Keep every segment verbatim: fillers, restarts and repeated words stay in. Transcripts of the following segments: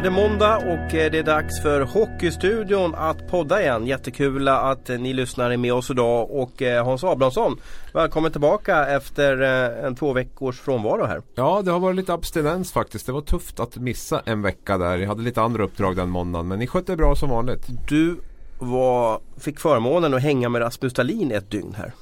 det måndag och det är dags för Hockeystudion att podda igen. Jättekul att ni lyssnar med oss idag. Och Hans Abrahamsson, välkommen tillbaka efter en två veckors frånvaro här. Ja, det har varit lite abstinens faktiskt. Det var tufft att missa en vecka där. Jag hade lite andra uppdrag den måndagen, men ni skötte bra som vanligt. Du var, fick förmånen att hänga med Rasmus Dahlin ett dygn här.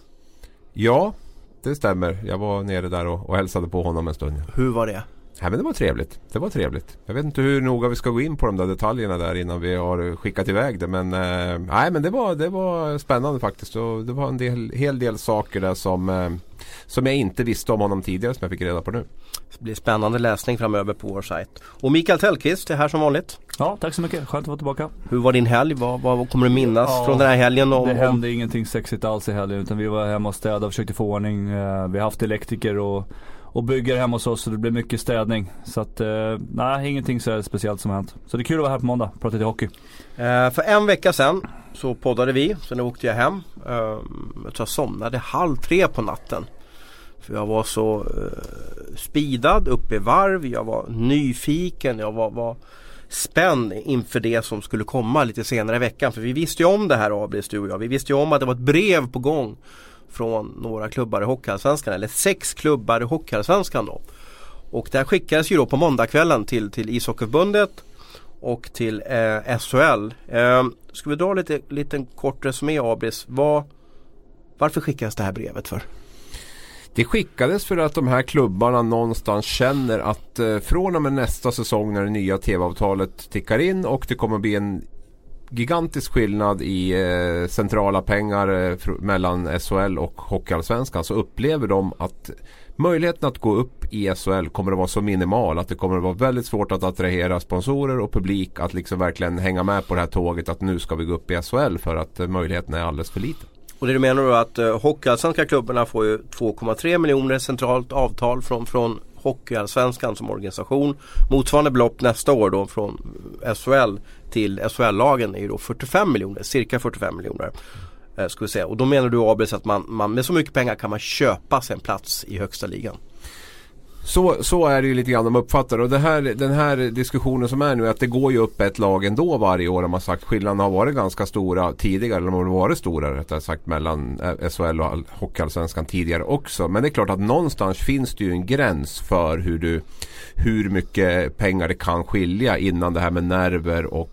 Ja, det stämmer. Jag var nere där och, och hälsade på honom en stund. Hur var det? Ja, men det var trevligt. Det var trevligt. Jag vet inte hur noga vi ska gå in på de där detaljerna där innan vi har skickat iväg det. Men, eh, nej, men det, var, det var spännande faktiskt. Och det var en del, hel del saker där som, eh, som jag inte visste om honom tidigare som jag fick reda på nu. Det blir spännande läsning framöver på vår sajt. Och Mikael Tellqvist är här som vanligt. Ja, tack så mycket. Skönt att vara tillbaka. Hur var din helg? Vad, vad kommer du minnas ja, från den här helgen? Om, det hände om... ingenting sexigt alls i helgen, utan vi var hemma och städade och försökte få ordning. Vi har haft elektriker och Och bygger hemma hos oss, så det blir mycket städning. Så att, eh, nej, ingenting så speciellt som har hänt. Så det är kul att vara här på måndag, prata lite hockey. Eh, för en vecka sedan så poddade vi, sen åkte jag hem. Eh, jag tror jag somnade halv tre på natten. För jag var så eh, speedad, uppe i varv. Jag var nyfiken, jag var, var spänd inför det som skulle komma lite senare i veckan. För vi visste ju om det här, Abris, du och jag. Vi visste ju om att det var ett brev på gång från några klubbar i Hockeyallsvenskan, eller sex klubbar i Hockeyallsvenskan då. Och där skickades ju då på måndagskvällen till, till Ishockeyförbundet och till eh, S H L. Eh, ska vi dra lite liten kort resumé, Abris? Vad, varför skickades det här brevet för? Det skickades för att de här klubbarna någonstans känner att eh, från och med nästa säsong när det nya tv-avtalet tickar in och det kommer att bli en gigantisk skillnad i eh, centrala pengar eh, fr- mellan S H L och Hockeyallsvenskan, så upplever de att möjligheten att gå upp i S H L kommer att vara så minimal att det kommer att vara väldigt svårt att attrahera sponsorer och publik att liksom verkligen hänga med på det här tåget att nu ska vi gå upp i S H L, för att eh, möjligheten är alldeles för liten. Och det du menar då att eh, Hockeyallsvenska klubbarna får ju två komma tre miljoner centralt avtal från, från Hockeyallsvenskan som organisation. Motsvarande belopp nästa år då från S H L till S H L-lagen är ju då fyrtiofem miljoner, cirka fyrtiofem miljoner eh, ska vi säga. Och då menar du, Abris, att man, man med så mycket pengar kan man köpa sig en plats i högsta ligan. Så, så är det ju lite grann de uppfattar. Och det här, den här diskussionen som är nu, att det går ju upp ett lag ändå varje år. Man har sagt skillnaderna har varit ganska stora tidigare, eller de har varit stora rättare sagt, mellan S H L och Hockeyallsvenskan tidigare också. Men det är klart att någonstans finns det ju en gräns för hur, du, hur mycket pengar det kan skilja innan det här med nerver och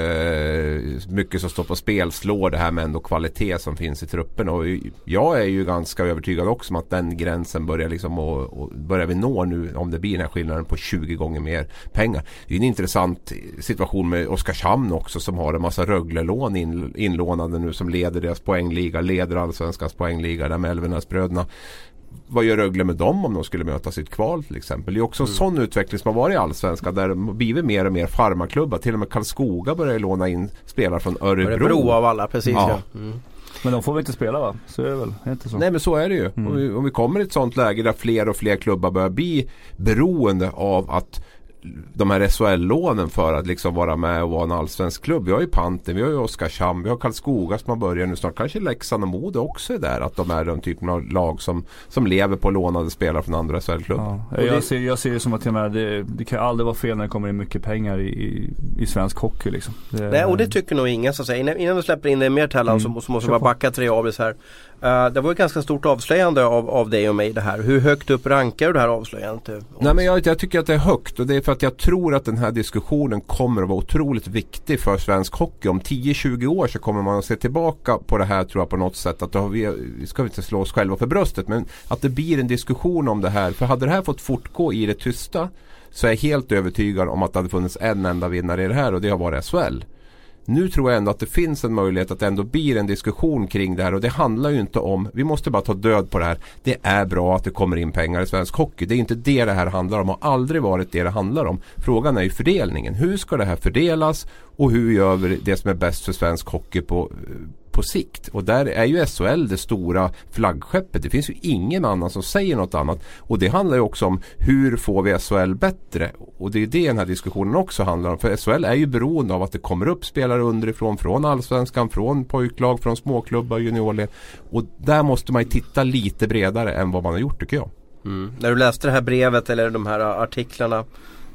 mycket som står på spel slår det här med ändå kvalitet som finns i truppen. Och jag är ju ganska övertygad också om att den gränsen börjar liksom och, och börjar vi nå nu, om det blir den här skillnaden på tjugo gånger mer pengar. Det är en intressant situation med Oskarshamn också, som har en massa Rögle-lån in, inlånade nu, som leder deras poängliga, leder allsvenskans poängliga där med Elvenäsbröderna. Vad gör Rögle med dem om de skulle möta sitt kval till exempel? Det är också en mm. sån utveckling som har varit i allsvenskan, där det blir mer och mer farmaklubbar. Till och med Karlskoga börjar låna in spelare från Örebro. Örebro av alla, precis. Ja. Ja. Mm. Men de får vi inte spela, va? Så är det väl inte så. Nej, men så är det ju. Mm. Om, vi, om vi kommer i ett sånt läge där fler och fler klubbar börjar bli beroende av att de här S H L-lånen för att liksom vara med och vara en allsvensk klubb. Vi har ju Panten, vi har ju Oskarshamn, vi har Karlskoga som har börjat nu snart. Kanske Leksand och Modo också är där, att de är den typen av lag som, som lever på lånade spelare från andra S H L-klubbar. Ja, jag, ser, jag ser det som att jag menar, det, det kan aldrig vara fel när det kommer in mycket pengar i, i, i svensk hockey liksom. Det, Nej, och det tycker nog ingen, så att säga. Innan, innan vi släpper in det mer Tellan mm. så, så måste vi bara backa tre Abris här. Uh, det var ett ganska stort avslöjande av, av dig och mig det här. Hur högt upp rankar du det här avslöjandet? Nej, men jag, jag tycker att det är högt, och det är för att jag tror att den här diskussionen kommer att vara otroligt viktig för svensk hockey. Om tio till tjugo år så kommer man att se tillbaka på det här, tror jag, på något sätt. Att då har vi, vi ska inte slå oss själva för bröstet, men att det blir en diskussion om det här. För hade det här fått fortgå i det tysta, så är jag helt övertygad om att det hade funnits en enda vinnare i det här, och det har varit S H L. Nu tror jag ändå att det finns en möjlighet att det ändå blir en diskussion kring det här, och det handlar ju inte om, vi måste bara ta död på det här. Det är bra att det kommer in pengar i svensk hockey. Det är inte det det här handlar om, och aldrig varit det det handlar om. Frågan är ju fördelningen. Hur ska det här fördelas, och hur gör vi det som är bäst för svensk hockey på, på sikt? Och där är ju S H L det stora flaggskeppet. Det finns ju ingen annan som säger något annat. Och det handlar ju också om hur får vi S H L bättre? Och det är det den här diskussionen också handlar om. För S H L är ju beroende av att det kommer upp spelare underifrån, från allsvenskan, från pojklag, från småklubbar, juniorled. Och där måste man ju titta lite bredare än vad man har gjort, tycker jag. Mm. När du läste det här brevet eller de här artiklarna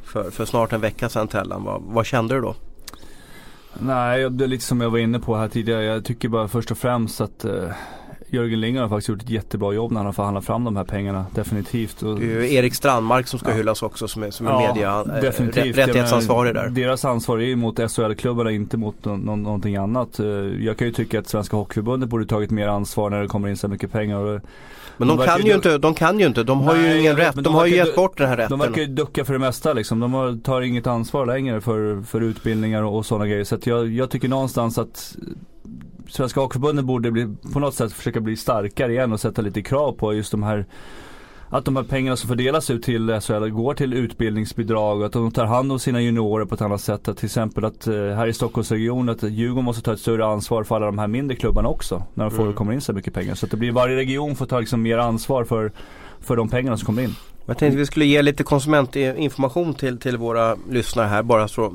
för, för snart en vecka sedan, Tellan. Vad, vad kände du då? Nej, det är lite som jag var inne på här tidigare. Jag tycker bara först och främst att uh, Jörgen Linger har faktiskt gjort ett jättebra jobb när han har förhandlat fram de här pengarna, definitivt. Och, det är ju Erik Strandmark som ska ja. hyllas också, som är, som är ja, media definitivt. rättighetsansvarig där. Deras ansvar är ju mot S H L-klubbarna, inte mot no- no- någonting annat. Jag kan ju tycka att Svenska Hockeyförbundet borde tagit mer ansvar när det kommer in så mycket pengar. Och men de, de kan ju inte, de kan ju inte, de har nej, ju ingen rätt, de, de har ju gett bort den här rätten. De verkar ju ducka för det mesta liksom, de har, tar inget ansvar längre för, för utbildningar och, och sådana grejer. Så att jag, jag tycker någonstans att Svenska Hockeyförbundet borde bli, på något sätt försöka bli starkare igen och sätta lite krav på just de här, att de här pengarna som fördelas ut till S H L går till utbildningsbidrag och att de tar hand om sina juniorer på ett annat sätt. Att till exempel att här i Stockholmsregionen att Djurgården måste ta ett större ansvar för alla de här mindre klubbarna också när de får mm. komma in så mycket pengar. Så att det blir varje region får ta liksom mer ansvar för, för de pengarna som kommer in. Jag tänkte att vi skulle ge lite konsumentinformation till, till våra lyssnare här, bara så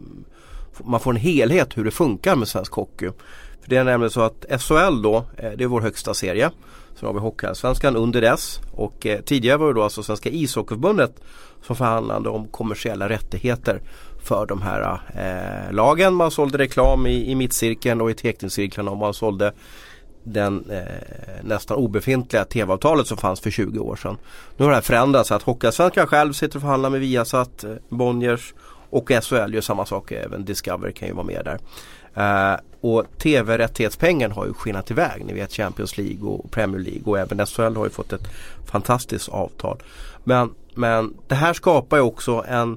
man får en helhet hur det funkar med svensk hockey. För det är nämligen så att S H L då, det är vår högsta serie. Så har vi Hockeyallsvenskan under dess. Och eh, tidigare var det då alltså Svenska ishockeyförbundet som förhandlade om kommersiella rättigheter för de här eh, lagen. Man sålde reklam i, i mittcirkeln och i teckningscirkeln, och man sålde den eh, nästan obefintliga tv-avtalet som fanns för tjugo år sedan. Nu har det här förändrats så att Hockeyallsvenskan själv sitter och förhandlar med Viasat, eh, Bonniers, och S H L gör samma sak, även Discovery kan ju vara med där. Uh, och tv-rättighetspengen har ju skinat iväg. Ni vet Champions League och Premier League, och även S H L har ju fått ett fantastiskt avtal. Men, men det här skapar ju också en,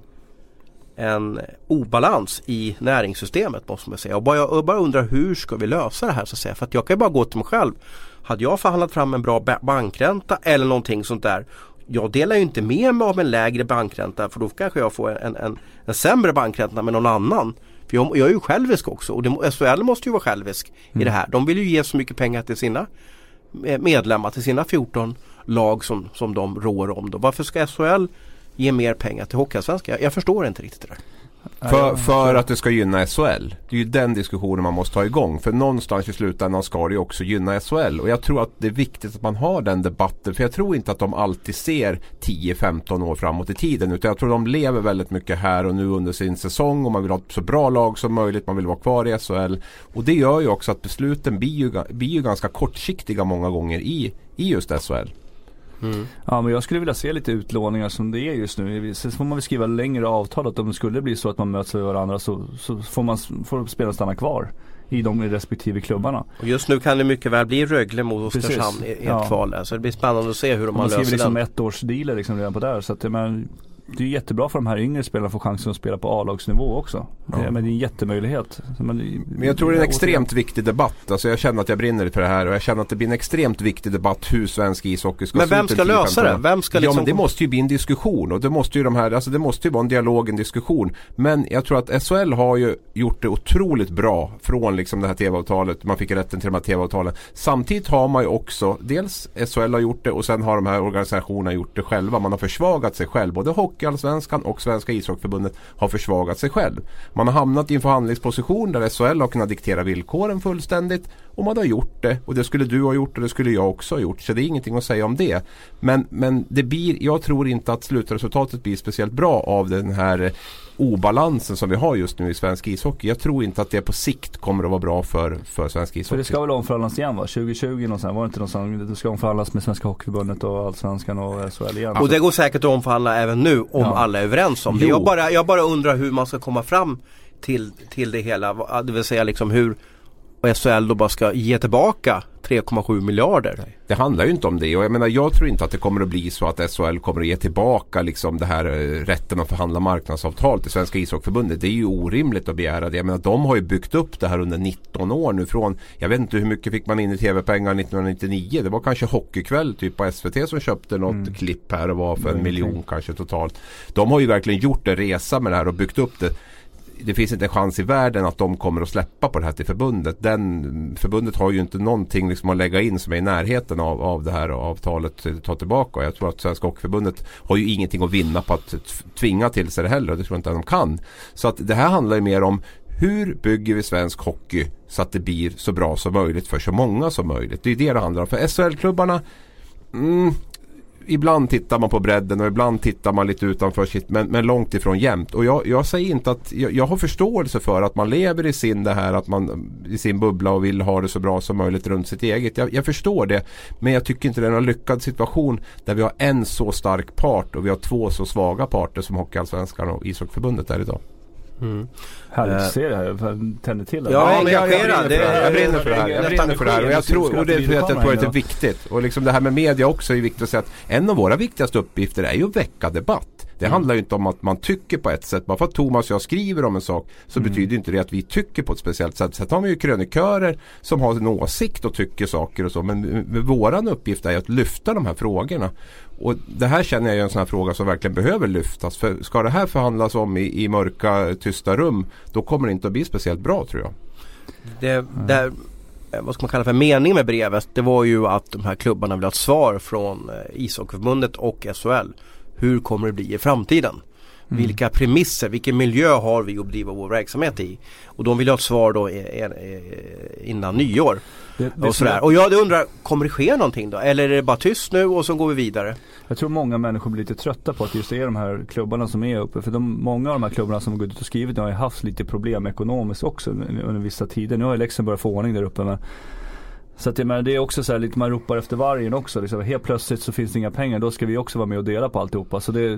en obalans i näringssystemet, måste man säga. Och bara, jag bara undrar, hur ska vi lösa det här så att säga? För att jag kan ju bara gå till mig själv. Hade jag förhandlat fram en bra ba- bankränta eller någonting sånt där, jag delar ju inte med mig av en lägre bankränta, för då kanske jag får en, en, en sämre bankränta med någon annan. För jag, jag är ju självisk också, och det, S H L måste ju vara självisk mm. i det här. De vill ju ge så mycket pengar till sina medlemmar, till sina fjorton lag som, som de rår om då. Varför ska S H L ge mer pengar till Hockeyallsvenskan? Jag, jag förstår inte riktigt det där. För, för att det ska gynna S H L. Det är ju den diskussionen man måste ha igång. För någonstans i slutändan ska det ju också gynna S H L. Och jag tror att det är viktigt att man har den debatten. För jag tror inte att de alltid ser tio femton år framåt i tiden. Utan jag tror att de lever väldigt mycket här och nu under sin säsong. Och man vill ha ett så bra lag som möjligt. Man vill vara kvar i S H L. Och det gör ju också att besluten blir ju, blir ju ganska kortsiktiga många gånger i, i just S H L. Mm. Ja, men jag skulle vilja se lite utlåningar som det är just nu. Sen får man väl skriva längre avtal, att om det skulle bli så att man möts med varandra, så, så får man får spelarna stanna kvar i de respektive klubbarna. Och just nu kan det mycket väl bli Rögle mot Oskarshamn i ett ja. kval. Så det blir spännande att se hur de man löser liksom den. Man skriver liksom ett års dealer liksom redan på där. Så att, men, det är jättebra för de här yngre spelarna att få chansen att spela på A-lagsnivå också. Ja. Det, men det är en jättemöjlighet. Men, men jag tror det är en extremt viktig debatt. Alltså jag känner att jag brinner för det här, och jag känner att det blir en extremt viktig debatt hur svensk ishockey ska. Men vem ska lösa det? Vem ska liksom... Ja, men det måste ju bli en diskussion, och det måste ju de här, alltså det måste ju vara en dialog, en diskussion. Men jag tror att S H L har ju gjort det otroligt bra från liksom det här tv-avtalet. Man fick rätten till de här tv-avtalen. Samtidigt har man ju också, dels S H L har gjort det, och sen har de här organisationerna gjort det själva. Man har försvagat sig själv. Både Hockeyallsvenskan och Svenska ishockeyförbundet har försvagat sig själv. Man har hamnat i en förhandlingsposition där S H L har kunnat diktera villkoren fullständigt, och man har gjort det, och det skulle du ha gjort och det skulle jag också ha gjort, så det är ingenting att säga om det. Men, men det blir, jag tror inte att slutresultatet blir speciellt bra av den här obalansen som vi har just nu i svensk ishockey. Jag tror inte att det på sikt kommer att vara bra för, för svensk ishockey. För det ska väl omförhandlas igen, va? tjugo tjugo någonstans, var det inte någonstans? Det ska omförhandlas med Svenska Hockeyförbundet och Allsvenskan och S H L igen. Och det går säkert att omförhandla även nu om ja. alla är överens om det. Jag bara, jag bara undrar hur man ska komma fram till, till det hela. Det vill säga liksom hur S H L då bara ska ge tillbaka tre komma sju miljarder. Det handlar ju inte om det, och jag menar, jag tror inte att det kommer att bli så att S H L kommer att ge tillbaka liksom det här uh, rätten att förhandla marknadsavtal till Svenska ishockeyförbundet. Det är ju orimligt att begära det. Jag menar, de har ju byggt upp det här under nitton år nu från, jag vet inte hur mycket fick man in i tv-pengar nittonhundranittionio. Det var kanske Hockeykväll typ på S V T som köpte något mm. klipp här och var för en mm. miljon kanske totalt. De har ju verkligen gjort en resa med det här och byggt upp det. Det finns inte en chans i världen att de kommer att släppa på det här till förbundet. Den, förbundet har ju inte någonting liksom att lägga in som är i närheten av, av det här avtalet att ta tillbaka. Och jag tror att Svenska Hockeyförbundet har ju ingenting att vinna på att tvinga till sig det heller. Det tror jag inte att de kan. Så att det här handlar ju mer om hur bygger vi svensk hockey så att det blir så bra som möjligt för så många som möjligt. Det är det det handlar om. För S H L-klubbarna... Mm, ibland tittar man på bredden och ibland tittar man lite utanför sitt, men, men långt ifrån jämnt. Och jag, jag säger inte att, jag, jag har förståelse för att man lever i sin det här, att man i sin bubbla och vill ha det så bra som möjligt runt sitt eget. Jag, jag förstår det, men jag tycker inte det är en lyckad situation där vi har en så stark part och vi har två så svaga parter som Hockeyallsvenskan och Ishockeyförbundet är idag. Mm. Härligt att se det här, jag tänder till det. Ja, men jag, jag, det, jag brinner för det här. Jag brinner för det här och jag tror, och det är för att jag tror att det är viktigt. Och liksom det här med media också är viktigt att säga att en av våra viktigaste uppgifter är ju att väcka debatt. Det mm. handlar ju inte om att man tycker på ett sätt. Bara för att Thomas och jag skriver om en sak så mm. betyder inte det att vi tycker på ett speciellt sätt. Så har vi ju krönikörer som har en åsikt och tycker saker och så. Men våran uppgift är att lyfta de här frågorna. Och det här känner jag är en sån här fråga som verkligen behöver lyftas. För ska det här förhandlas om i, i mörka, tysta rum, då kommer det inte att bli speciellt bra, tror jag. Det, mm. det, vad ska man kalla för mening med brevet, det var ju att de här klubbarna vill ha ett svar från Ishockeyförbundet och S H L. Hur kommer det bli i framtiden? Mm. Vilka premisser, vilken miljö har vi att bedriva vår verksamhet i? Och de vill ha ett svar då innan nyår. Det, det och, sådär. Och jag undrar, kommer det ske någonting då? Eller är det bara tyst nu och så går vi vidare? Jag tror många människor blir lite trötta på att just det är de här klubbarna som är uppe. För de, många av de här klubbarna som har gått ut och skrivit har ju haft lite problem ekonomiskt också under vissa tider. Nu har ju Leksand börjat få ordning där uppe, men så att, men det är också så här lite man ropar efter vargen också. Liksom, helt plötsligt så finns det inga pengar. Då ska vi också vara med och dela på alltihopa. Så det,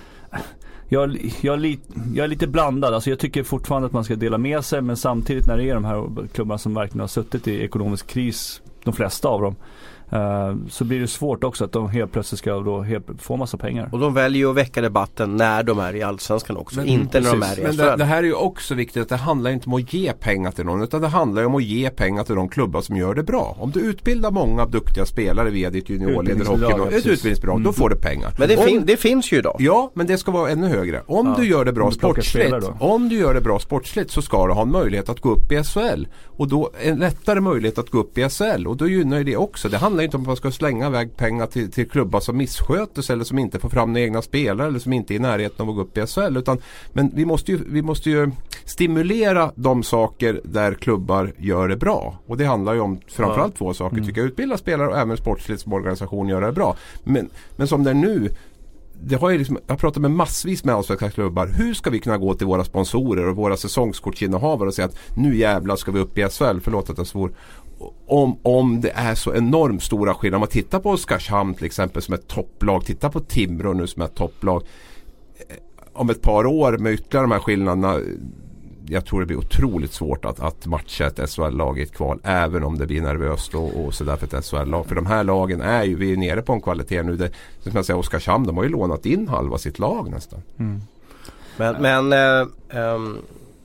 jag, jag, jag är lite blandad. Alltså jag tycker fortfarande att man ska dela med sig. Men samtidigt när det är de här klubbarna som verkligen har suttit i ekonomisk kris, de flesta av dem, Uh, så blir det svårt också att de helt plötsligt ska då helt få massa pengar. Och de väljer ju att väcka debatten när de är i Allsvenskan också, men, inte precis, när de är i S H L. Men det, det här är ju också viktigt, att det handlar inte om att ge pengar till någon, utan det handlar om att ge pengar till de klubbar som gör det bra. Om du utbildar många duktiga spelare via ditt juniorledarhockey, ett utbildningsbidrag, mm. då får du pengar. Men det, om, fin- det finns ju idag. Ja, men det ska vara ännu högre. Om ja, du gör det bra sportsligt, om du gör det bra sportsligt så ska du ha en möjlighet att gå upp i S H L. Och då en lättare möjlighet att gå upp i S H L. Och då gynnar ju det också. Det handlar inte om att man ska slänga iväg pengar till, till klubbar som missköter eller som inte får fram några egna spelare eller som inte är i närheten av att gå upp i S H L. Utan, men vi måste, ju, vi måste ju stimulera de saker där klubbar gör det bra. Och det handlar ju om framförallt ja. två saker. Mm. Tycker jag, utbilda spelare och även sportsligt som organisation gör det bra. Men, men som det är nu, det har ju liksom, jag pratar med massvis med allsvenska klubbar. Hur ska vi kunna gå till våra sponsorer och våra säsongskortsinnehavare och säga att nu jävlar ska vi upp i S H L, förlåt att jag svor, om, om det är så enormt stora skillnader. Om man tittar på Oskarshamn till exempel som ett topplag, tittar på Timrå nu som ett topplag, om ett par år med ytterligare de här skillnaderna, jag tror det blir otroligt svårt att, att matcha ett S H L-lag i ett kval, även om det blir nervöst och, och sådär för ett S H L-lag. För de här lagen är ju, vi är nere på en kvalitet nu. Det, som jag säger, Oskarshamn, de har ju lånat in halva sitt lag nästan. Mm. Men, men äh, ähm,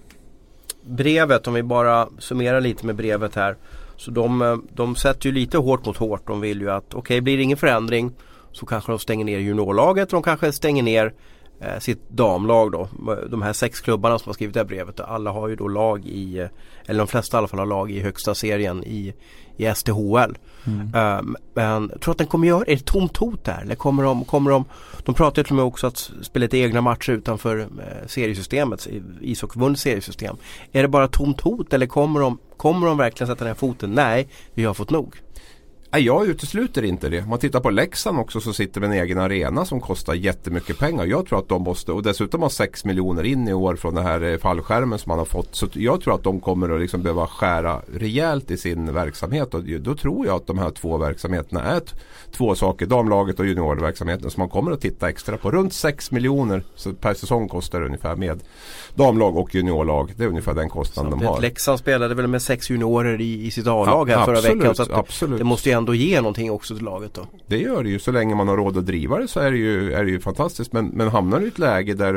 brevet, om vi bara summerar lite med brevet här, så de, de sätter ju lite hårt mot hårt. De vill ju att, okej, okay, blir det ingen förändring så kanske de stänger ner juniorlaget, de kanske stänger ner sitt damlag då. De här sex klubbarna som har skrivit det här brevet, alla har ju då lag i, eller de flesta i alla fall har lag i högsta serien i, i S T H L. Mm. Um, men jag tror att den kommer göra, är det tomt hot där? Eller kommer de, kommer de, de pratar ju till och med också att spela lite egna matcher utanför eh, seriesystemet, Ishockeyförbundets seriesystem. Är det bara tomt hot eller kommer de, kommer de verkligen sätta den här foten? Nej, vi har fått nog. Nej, jag utesluter inte det. Om man tittar på Leksand också så sitter med en egen arena som kostar jättemycket pengar. Jag tror att de måste, och dessutom har sex miljoner in i år från den här fallskärmen som man har fått. Så jag tror att de kommer att liksom behöva skära rejält i sin verksamhet. Och då tror jag att de här två verksamheterna är t- två saker, damlaget och juniorverksamheten, som man kommer att titta extra på. Runt sex miljoner så per säsong kostar det ungefär med damlag och juniorlag. Det är ungefär den kostnaden de har. Leksand spelade väl med sex juniorer i, i sitt A-lag här förra veckan. Så att absolut. Det måste ju ändå ge någonting också till laget då. Det gör det ju, så länge man har råd att driva det så är det ju, är det ju fantastiskt. Men, men hamnar du i ett läge där,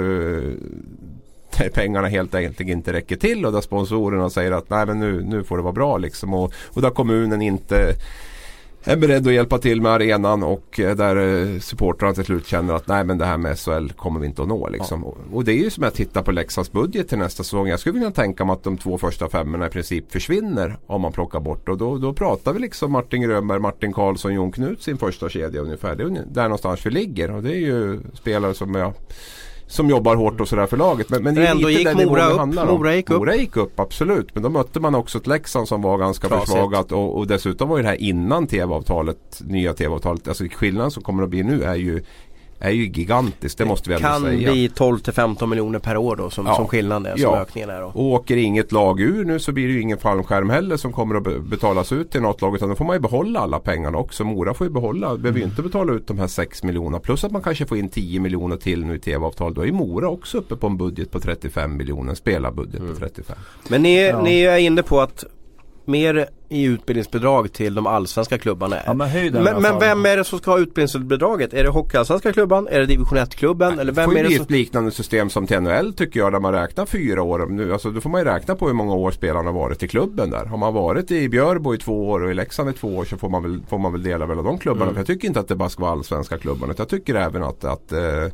där pengarna helt enkelt inte räcker till och där sponsorerna säger att nej men nu, nu får det vara bra liksom, och, och där kommunen inte är beredd att hjälpa till med arenan och där supportrarna till slut känner att nej men det här med S H L kommer vi inte att nå liksom. Ja. Och det är ju som att titta på Leksands budget till nästa säsong. Jag skulle vilja tänka mig att de två första femmorna i princip försvinner om man plockar bort, och då, då pratar vi liksom Martin Grönberg, Martin Karlsson, Jon Knut sin första kedja ungefär. Det är där någonstans vi ligger, och det är ju spelare som jag som jobbar hårt och sådär för laget. Men, men det är ändå lite gick det Mora upp. handlar om. Mora gick upp. Mora gick upp, absolut. Men då mötte man också ett Leksand som var ganska Trasigt. försvagat. Och, och dessutom var ju det här innan tv-avtalet, nya tv-avtalet. Alltså skillnaden som kommer att bli nu är ju är ju gigantiskt, det måste vi ändå kan säga. Kan bli tolv till femton miljoner per år då som, ja. som skillnaden är, som ja. ökningen är då. Och åker inget lag ur nu så blir det ju ingen fallskärm heller som kommer att be- betalas ut till något lag, utan då får man ju behålla alla pengarna också. Mora får ju behålla, mm. behöver ju inte betala ut de här sex miljoner plus att man kanske får in tio miljoner till nu i tv-avtal. Då är ju Mora också uppe på en budget på trettiofem miljoner, spelarbudget mm. på trettiofem. Men ni, ja. ni är inne på att mer i utbildningsbidrag till de allsvenska klubbarna. Ja, men höjden, men, men vem är det som ska ha utbildningsbidraget? Är det Hockeyallsvenska klubban? Är det division ett-klubben? Eller vem får är det bli som... ett liknande system som till N H L tycker jag, där man räknar fyra år. Nu, alltså, då får man ju räkna på hur många år spelarna har varit i klubben där. Har man varit i Björbo i två år och i Leksand i två år så får man väl, får man väl dela väl av de klubbarna. Mm. För jag tycker inte att det bara ska vara allsvenska klubbarna. Jag tycker även att, att eh,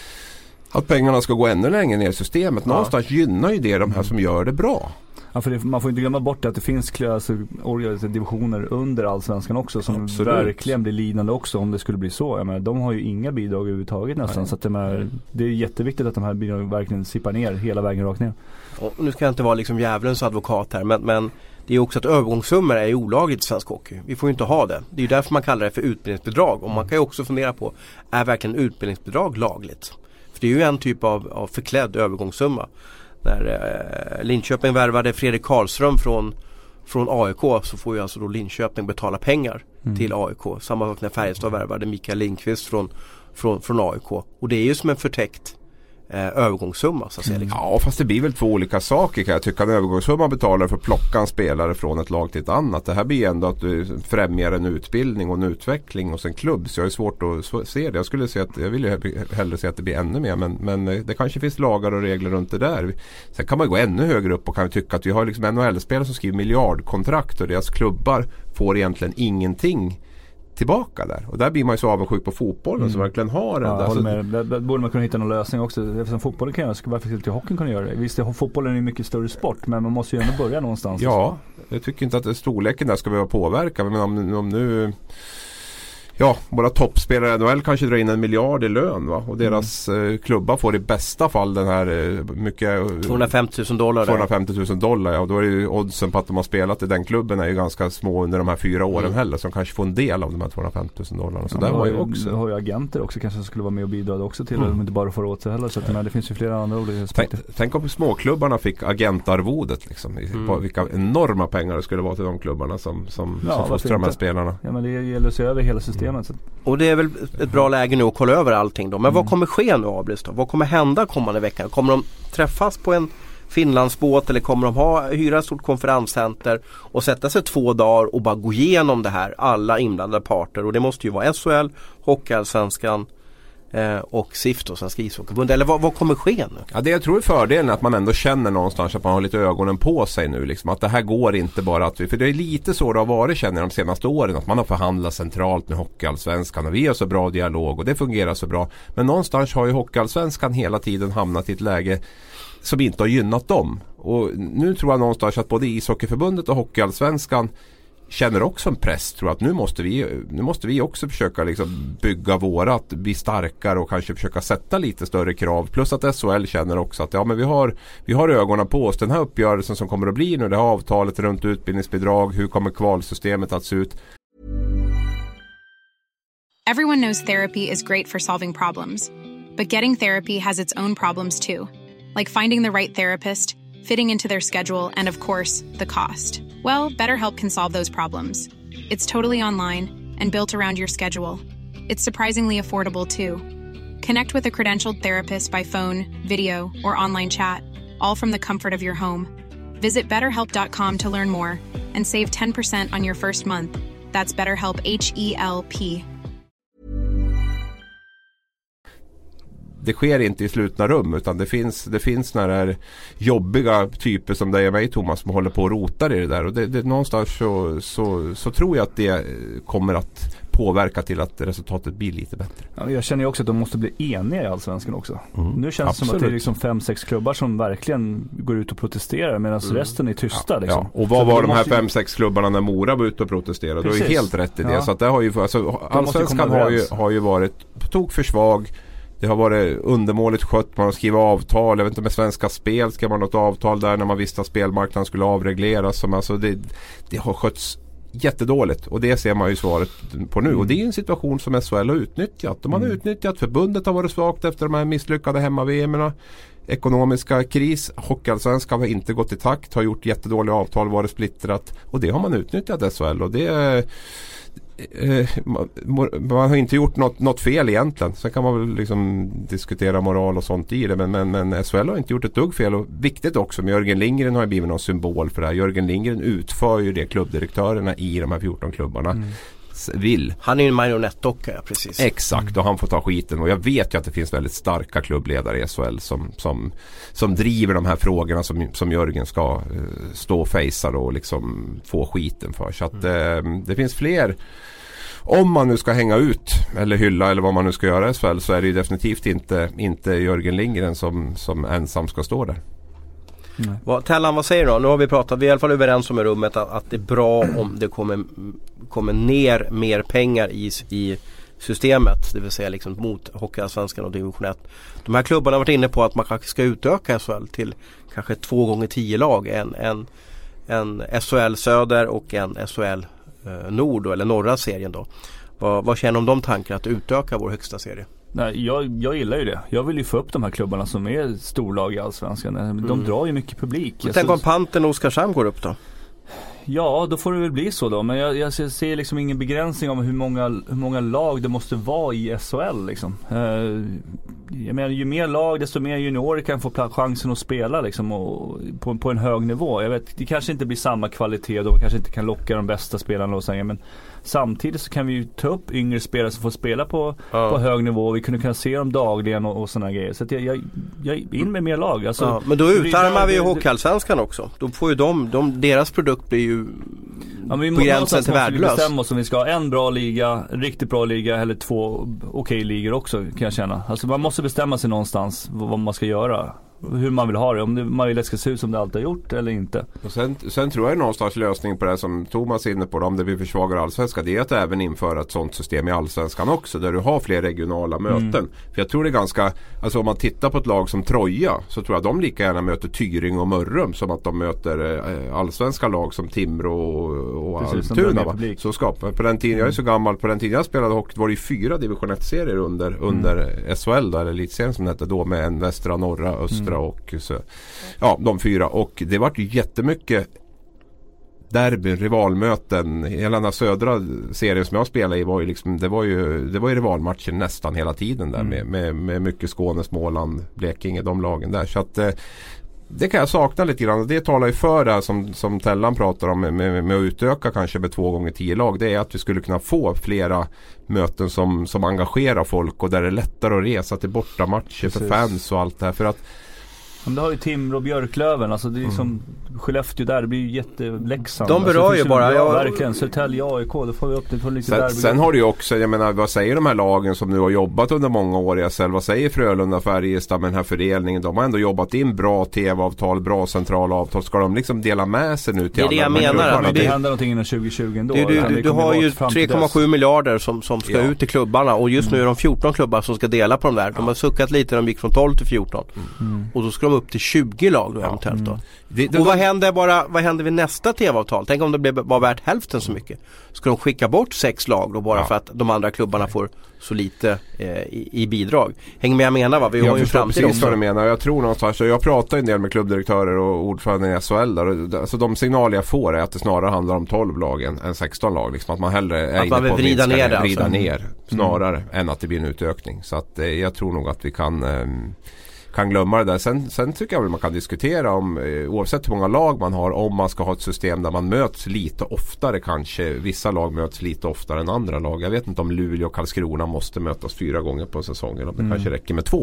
att pengarna ska gå ännu längre ner i systemet. Ja. Någonstans gynnar ju det de här som gör det bra. Ja, för det, man får inte glömma bort att det finns alltså, divisioner under allsvenskan också som Absolut. Verkligen blir lidande också om det skulle bli så. Jag menar, de har ju inga bidrag överhuvudtaget nästan. Nej. Så att de är, det är jätteviktigt att de här bidragen verkligen sippar ner hela vägen rakt ner. Och nu ska jag inte vara liksom djävulens advokat här, men, men det är också att övergångssummor är olagligt i svensk hockey. Vi får ju inte ha det. Det är ju därför man kallar det för utbildningsbidrag. Och man kan ju också fundera på, är verkligen utbildningsbidrag lagligt? För det är ju en typ av, av förklädd övergångssumma. När eh, Linköping värvade Fredrik Karlström från, från A I K, så får ju alltså då Linköping betala pengar mm. till A I K. Samma sak när Färjestad värvade Mikael Lindqvist från, från, från A I K. Och det är ju som en förtäckt eh, övergångssumma så att säga. Liksom. Ja, fast det blir väl två olika saker kan jag tycka. En övergångssumma betalar för att plocka en spelare från ett lag till ett annat. Det här blir ändå att du främjar en utbildning och en utveckling hos en klubb. Så jag är svårt att se det. Jag skulle säga att jag vill ju hellre se att det blir ännu mer. Men, men det kanske finns lagar och regler runt det där. Sen kan man gå ännu högre upp och kan tycka att vi har liksom N H L-spelare som skriver miljardkontrakt och deras klubbar får egentligen ingenting tillbaka där. Och där blir man ju så avundsjuk på fotbollen mm. som verkligen har den. Ja, där. håller med. Där, där borde man kunna hitta någon lösning också. Eftersom fotbollen kan göra, så varför inte hockeyn kunna göra det? Visst, det, fotbollen är en mycket större sport, men man måste ju ändå börja någonstans. Ja, jag tycker inte att storleken där ska behöva påverka. Men om, om nu... Ja, våra toppspelare i N H L kanske drar in en miljard i lön, va? Och deras mm. eh, klubbar får i bästa fall den här eh, mycket... tvåhundrafemtio tusen dollar. tvåhundrafemtio tusen dollar, ja. Och då är ju oddsen på att de har spelat i den klubben är ju ganska små under de här fyra åren mm. heller. Som kanske får en del av de här tvåhundrafemtio tusen dollar. Så ja, där har ju också... har ju agenter också kanske som skulle vara med och bidra också till. Mm. Och inte bara få åt sig heller. Så att, men det finns ju flera andra olika aspekter. Tänk, tänk om småklubbarna fick agentarvodet liksom. Mm. På vilka enorma pengar det skulle vara till de klubbarna som, som, ja, som fostrar de här spelarna. Ja, men det gäller att se över hela systemet. Mm. Och det är väl ett bra läge nu att kolla över allting då. Men mm. vad kommer ske nu, Abris då? Vad kommer hända kommande veckan? Kommer de träffas på en Finlandsbåt eller kommer de ha hyra ett stort konferenscenter och sätta sig två dagar och bara gå igenom det här, alla inblandade parter? Och det måste ju vara S H L, Hockeyallsvenskan eh, och S I F då, Svenska ishockeyförbundet. Eller vad, vad kommer ske nu? Ja, det jag tror är fördelen är att man ändå känner någonstans att man har lite ögonen på sig nu liksom, att det här går inte bara att vi, för det är lite så det har varit känner de senaste åren, att man har förhandlat centralt med Hockeyallsvenskan och vi har så bra dialog och det fungerar så bra, men någonstans har ju Hockeyallsvenskan hela tiden hamnat i ett läge som inte har gynnat dem, och nu tror jag någonstans att både ishockeyförbundet och Hockeyallsvenskan känner också en press, tror jag, att nu måste vi, nu måste vi också försöka liksom bygga vårat, bli starkare och kanske försöka sätta lite större krav. Plus att S H L känner också att ja, men vi har, vi har ögonen på oss. Den här uppgörelsen som kommer att bli nu, det här avtalet runt utbildningsbidrag, hur kommer kvalsystemet att se ut? Everyone knows therapy is great for solving problems. But getting therapy has its own problems too. Like finding the right therapist, fitting into their schedule, and of course, the cost. Well, BetterHelp can solve those problems. It's totally online and built around your schedule. It's surprisingly affordable too. Connect with a credentialed therapist by phone, video, or online chat, all from the comfort of your home. Visit better help dot com to learn more and save ten percent on your first month. That's BetterHelp, H E L P. Det sker inte i slutna rum, utan det finns, det finns några här jobbiga typer som dig och mig, Thomas, som håller på och rotar i det där. Och det, det, någonstans så, så, så tror jag att det kommer att påverka till att resultatet blir lite bättre. Ja, jag känner ju också att de måste bli eniga i Allsvenskan också. Mm, nu känns det som att det är liksom fem, sex klubbar som verkligen går ut och protesterar medan mm. resten är tysta. Ja, liksom. ja. Och vad så var de här fem, sex klubbarna när Mora var ute och protesterade? Du är helt rätt i det. Ja. Så att det har ju, alltså, Allsvenskan har ju, har ju varit på tok för svag. Det har varit undermåligt skött, man har skrivit avtal, jag vet inte med Svenska Spel ska man ha ett avtal där när man visste att spelmarknaden skulle avregleras. Som alltså det, det har skötts jättedåligt och det ser man ju svaret på nu. Mm. Och det är en situation som S H L har utnyttjat. Och man har mm. utnyttjat, förbundet har varit svagt efter de här misslyckade hemma-V M-erna. Ekonomiska kris, Hockeyallsvenskan har inte gått i takt, har gjort jättedåliga avtal, varit splittrat och det har man utnyttjat S H L och det är eh, man, man har inte gjort något, något fel egentligen. Sen kan man väl liksom diskutera moral och sånt i det men, men, men S H L har inte gjort ett dugg fel och viktigt också med Jörgen Lindgren har ju blivit någon symbol för det här. Jörgen Lindgren utför ju det klubbdirektörerna i de här fjorton klubbarna mm. vill. Han är ju en marionettdocka, ja, precis. Exakt, och han får ta skiten. Och jag vet ju att det finns väldigt starka klubbledare i S H L som, som, som driver de här frågorna som, som Jörgen ska uh, stå och fejsa och liksom få skiten för. Så att uh, det finns fler. Om man nu ska hänga ut eller hylla eller vad man nu ska göra i S H L så är det ju definitivt inte, inte Jörgen Lindgren som, som ensam ska stå där. Mm. Vad, Tellan, vad säger du då? Nu har vi pratat, vi är i alla fall överens om i rummet att, att det är bra om det kommer, kommer ner mer pengar i, i systemet, det vill säga liksom mot Hockeyallsvenskan och division ett. De här klubbarna har varit inne på att man kanske ska utöka S H L till kanske två gånger tio lag, en, en, en S H L Söder och en S H L eh, Nord då, eller norra serien då. Vad, vad känner om de tankar att utöka vår högsta serie? Nej, jag, jag gillar ju det. Jag vill ju få upp de här klubbarna som är storlag i Allsvenskan. De mm. drar ju mycket publik. Men tänk om Pantern och Oskarshamn går upp då? Ja, då får det väl bli så då. Men jag, jag ser liksom ingen begränsning om hur många, hur många lag det måste vara i S H L liksom. Uh, jag menar, ju mer lag desto mer juniorer kan få chansen att spela liksom, och på, på en hög nivå. Jag vet, det kanske inte blir samma kvalitet då, kanske inte kan locka de bästa spelarna och säga, men samtidigt så kan vi ju ta upp yngre spelare som får spela på, ja. på hög nivå. Vi kunde kunna se dem dagligen och, och sådana grejer. Så att jag, jag, jag är in med mer lag. Alltså, ja, men då utarmar vi ju Hockeyallsvenskan också. Då får ju de, de, deras produkt blir ju ja, vi på gränsen till värdelös. Vi bestämma oss om vi ska ha en bra liga, en riktigt bra liga eller två okej ligor också, kan jag känna. Alltså man måste bestämma sig någonstans vad man ska göra. Hur man vill ha det, om det, man vill att det ska se ut som det alltid har gjort eller inte. Och sen, sen tror jag någonstans lösning på det som Thomas är inne på, om det vi försvagar allsvenskan, det är att även införa ett sånt system i allsvenskan också, där du har fler regionala möten. Mm. För jag tror det är ganska, alltså om man tittar på ett lag som Troja, så tror jag de lika gärna möter Tyring och Mörrum som att de möter eh, allsvenska lag som Timrå och, och Almtuna. Va? Så skapar, på den tiden, jag är så gammal, på den tiden jag spelade hockey var det fyra division ett-serier under, mm. under S H L, där, eller elitserien som det hette då, med en västra, norra, östra mm. och så, ja, de fyra. Och det var ju jättemycket derby, rivalmöten. Hela den här södra serien som jag spelade i var ju liksom, det var ju, det var ju rivalmatcher nästan hela tiden där, mm. med, med, med mycket Skåne, Småland, Blekinge, de lagen där. Så att eh, det kan jag sakna lite grann, och det talar ju för det här som, som Tellan pratar om med, med, med att utöka kanske med två gånger tio lag. Det är att vi skulle kunna få flera möten som, som engagerar folk och där det är lättare att resa till bortamatcher för fans och allt det här. För att men det har ju Timrå och Björklöven, alltså det är mm. som Skellefteå där, det blir ju jätteläxan. De berör alltså, ju bara, ja, verkligen, Södertälje A I K, då får vi upp det på lite sen, där. Sen har du ju också, jag menar, vad säger de här lagen som nu har jobbat under många år i S L, vad säger Frölunda, Färjestad med den här fördelningen? De har ändå jobbat in bra tv-avtal, bra centrala avtal. Ska de liksom dela med sig nu till alla? Det är det jag menar. Men det händer någonting innan tjugo tjugo ändå. Du, du, du, du har ju tre komma sju miljarder som, som ska ja. ut till klubbarna, och just mm. nu är de fjorton klubbar som ska dela på de där. De har suckat lite, de gick från tolv till fjorton. Mm. Och då ska de upp till tjugo lag då, eventuellt då. Mm. Det, det, och vad händer bara, vad händer vid nästa tv-avtal? Tänk om det blev bara värt hälften så mycket. Ska de skicka bort sex lag då bara ja. för att de andra klubbarna får så lite eh, i, i bidrag? Häng med, jag menar, va? Vi har ju framtid precis vad du menar. Jag tror någonstans, jag pratar en del med klubbdirektörer och ordförande i S H L där. Alltså de signaler jag får är att det snarare handlar om tolv lag än, än sexton lag. Liksom. Att man hellre är att inne man vill på vrida ner det, vrida alltså. ner snarare mm. än att det blir en utökning. Så att eh, jag tror nog att vi kan... Eh, kan glömma det där. Sen, sen tycker jag väl man kan diskutera om, eh, oavsett hur många lag man har, om man ska ha ett system där man möts lite oftare kanske. Vissa lag möts lite oftare än andra lag. Jag vet inte om Luleå och Karlskrona måste mötas fyra gånger på säsongen, om det mm. kanske räcker med två.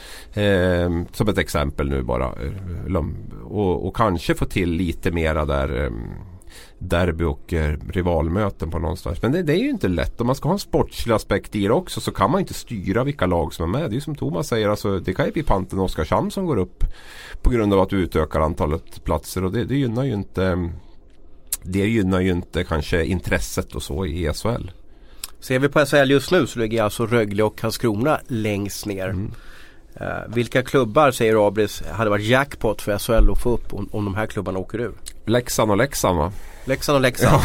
Eh, som ett exempel nu bara. Och, och kanske få till lite mera där... Eh, derby och eh, rivalmöten på någonstans. Men det, det är ju inte lätt. Om man ska ha en sportslig aspekt i det också, så kan man inte styra vilka lag som är med. Det är ju som Thomas säger, alltså, det kan ju bli Pantern och Oskarshamn som går upp på grund av att du utökar antalet platser, och det, det gynnar ju inte det gynnar ju inte kanske intresset och så i S H L. Ser vi på S H L just nu så ligger alltså Rögle och Karlskrona längst ner. Mm. Uh, vilka klubbar, säger Abris, hade varit jackpot för S H L att få upp om, om de här klubbarna åker ur? Leksand och Leksand, va? Leksand och Leksand.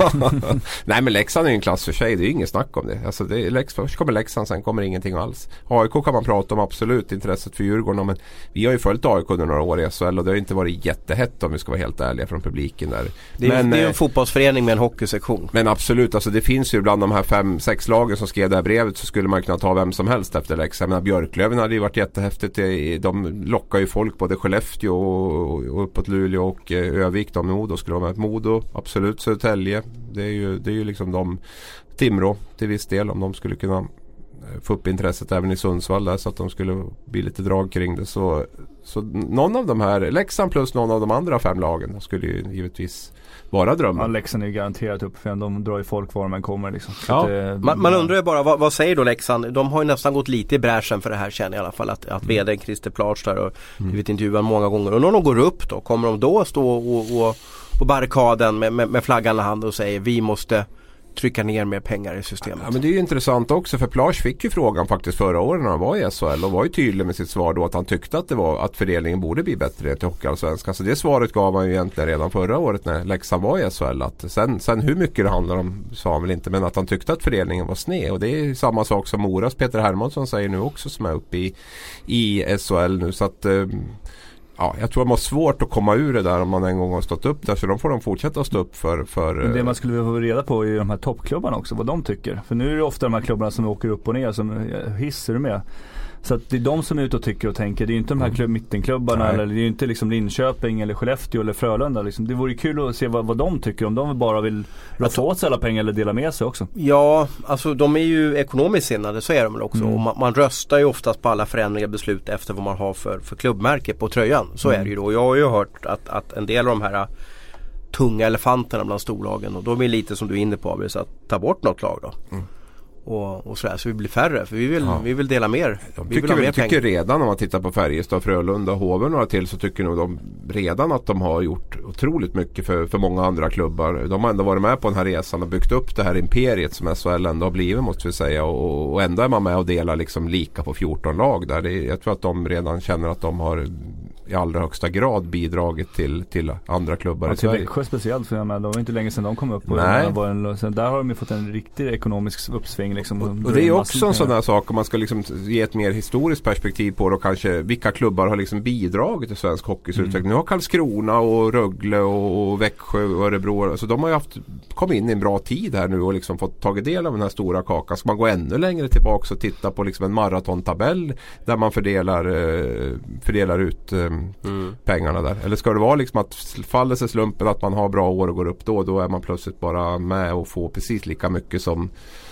Nej, men Leksand är ju en klass för sig. Det är ju ingen snack om det. Alltså det är Lex, först kommer Leksand, sen kommer ingenting alls. A I K kan man prata om, absolut, intresset för Djurgården. Men vi har ju följt A I K under några år i S H L och det har inte varit jättehett, om vi ska vara helt ärliga, från publiken där. Det är, men, det är en fotbollsförening med en hockeysektion. Men absolut, alltså det finns ju bland de här fem, sex lagen som skrev det här brevet, så skulle man kunna ta vem som helst efter Leksand. Men Björklöven hade ju varit jättehäftigt. De lockar ju folk, både Skellefteå och, och uppåt Luleå och Övik. De Modo skulle vara med. Modo, absolut. Södertälje, det är ju, det är ju liksom de, Timrå till viss del, om de skulle kunna få upp intresset även i Sundsvall där, så att de skulle bli lite drag kring det, så, så någon av de här, Leksand plus någon av de andra fem lagen skulle ju givetvis vara drömmen. Ja, Leksand är ju garanterat upp, för de drar ju folk var man kommer liksom. Ja. Det, man, man undrar ju bara, vad, vad säger då Leksand? De har ju nästan gått lite i bräschen för det här, känner jag i alla fall, att, att mm. vd Christer Plage där och mm. blivit intervjuad många gånger, och när de går upp då, kommer de då stå och, och på barrikaden med, med, med flaggan i hand och säger vi måste trycka ner mer pengar i systemet? Ja, men det är ju intressant också, för Plage fick ju frågan faktiskt förra året när han var i S H L och var ju tydlig med sitt svar då, att han tyckte att det var att fördelningen borde bli bättre till Hockeyallsvenskan. Så det svaret gav han ju egentligen redan förra året när Leksand var i S H L. Att sen, sen hur mycket det handlar om sa han väl inte, men att han tyckte att fördelningen var sned, och det är samma sak som Moras Peter Hermansson säger nu också, som är uppe i, i S H L nu. Så att eh, ja, jag tror att man har svårt att komma ur det där om man en gång har stått upp där, så de får de fortsätta att stå upp för. för det man skulle vilja få reda på är ju de här toppklubbarna också, vad de tycker. För nu är det ofta de här klubbarna som åker upp och ner, som hisser du med. Så att det är de som är ute och tycker och tänker. Det är ju inte de här klubb, mittenklubbarna, Nej. eller det är ju inte liksom Linköping eller Skellefteå eller Frölunda liksom. Det vore kul att se vad, vad de tycker, om de bara vill roffa åt sig alla pengar eller dela med sig också. Ja, alltså de är ju ekonomiskt sinnade, så är de också. Mm. Och man, man röstar ju oftast på alla förändringar beslut efter vad man har för, för klubbmärke på tröjan. Så mm. är det ju då. Jag har ju hört att, att en del av de här tunga elefanterna bland storlagen, och de är lite som du är inne på, så att ta bort något lag då. Mm. Och, och sådär, så vi blir färre, för vi vill, ja. vi vill dela mer. De vi tycker, vill vi tycker redan, om man tittar på Färjestad, Frölunda, Hoven och några till, så tycker nog de redan att de har gjort otroligt mycket för, för många andra klubbar. De har ändå varit med på den här resan och byggt upp det här imperiet som S H L ändå har blivit, måste vi säga, och, och ändå är man med och delar liksom lika på fjorton lag där. Det är, jag tror att de redan känner att de har i allra högsta grad bidragit till, till andra klubbar, ja, i Sverige. Växjö speciellt, för jag menar, det var inte länge sedan de kom upp. Och Nej. Var en, sen där har de ju fått en riktig ekonomisk uppsving. Liksom, och, och det är också en sån här sak, om man ska liksom ge ett mer historiskt perspektiv på det, kanske vilka klubbar har liksom bidragit till svensk hockeys mm. utveckling. Nu har Karlskrona och Rögle och, och Växjö och Örebro, alltså de har ju haft, kommit in i en bra tid här nu och liksom fått tagit del av den här stora kakan. Ska man gå ännu längre tillbaka och titta på liksom en maratontabell där man fördelar, eh, fördelar ut eh, mm. pengarna där? Eller ska det vara liksom att faller sig slumpen att man har bra år och går upp då, då är man plötsligt bara med och får precis lika mycket som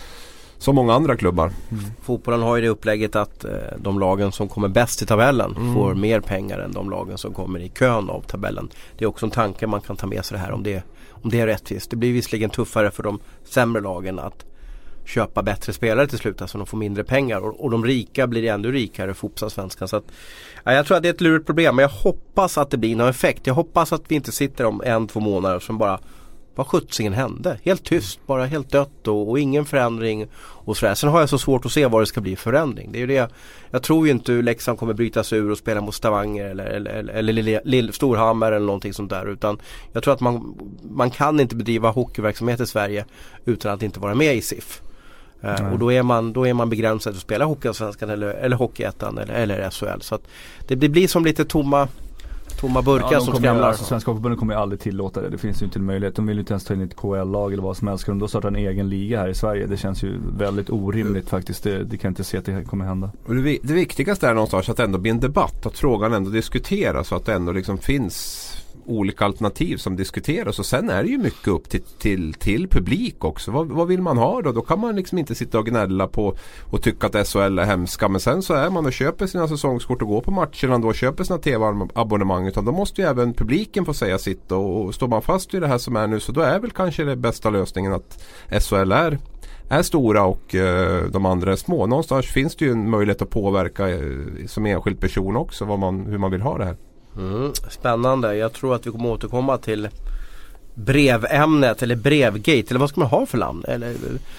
som många andra klubbar. Mm. Fotbollen har ju det upplägget att eh, de lagen som kommer bäst i tabellen mm. får mer pengar än de lagen som kommer i kön av tabellen. Det är också en tanke man kan ta med sig det här, om det, om det är rättvist. Det blir visserligen tuffare för de sämre lagen att köpa bättre spelare till slut, alltså de får mindre pengar, och, och de rika blir ännu rikare, fotbollssvenskan. Så att, ja, jag tror att det är ett lurigt problem, men jag hoppas att det blir någon effekt. Jag hoppas att vi inte sitter om en, två månader som bara, vad skjutsingen hände? Helt tyst, bara helt dött och, och ingen förändring och sådär. Sen har jag så svårt att se vad det ska bli förändring. Det är ju det. Jag tror ju inte hur Leksand kommer brytas ur och spela mot Stavanger eller, eller, eller, eller Lill, Lill, Storhamar eller någonting sånt där, utan jag tror att man, man kan inte bedriva hockeyverksamhet i Sverige utan att inte vara med i S I F. Uh, och då är man då är man begränsad att spela Hockeyallsvenskan eller eller Hockeyettan eller eller S H L, så att det, det blir som lite tomma tomma burkar, ja, som skramlar. Alltså, Svenska Hockeyförbundet kommer ju aldrig tillåta det. Det finns ju inte en möjlighet. De vill ju inte ens ta in ett K L-lag eller vad som helst. Ska de då starta en egen liga här i Sverige? Det känns ju väldigt orimligt faktiskt. Det, det kan inte se att det kommer hända. Och det, det viktigaste är någonstans att det ändå blir en debatt, att frågan ändå diskuteras, så att det ändå liksom finns olika alternativ som diskuteras, och sen är det ju mycket upp till, till, till publik också. Vad, vad vill man ha då? Då kan man liksom inte sitta och gnälla på och tycka att S H L är hemska, men sen så är man och köper sina säsongskort och går på matcherna då och köper sina tv-abonnemang, utan då måste ju även publiken få säga sitt, och, och står man fast i det här som är nu, så då är väl kanske det bästa lösningen att S H L är är stora och eh, de andra är små. Någonstans finns det ju en möjlighet att påverka eh, som enskild person också vad man, hur man vill ha det här. Mm, spännande. Jag tror att vi kommer återkomma till brevämnet eller brevgate, eller vad ska man ha för namn? Eller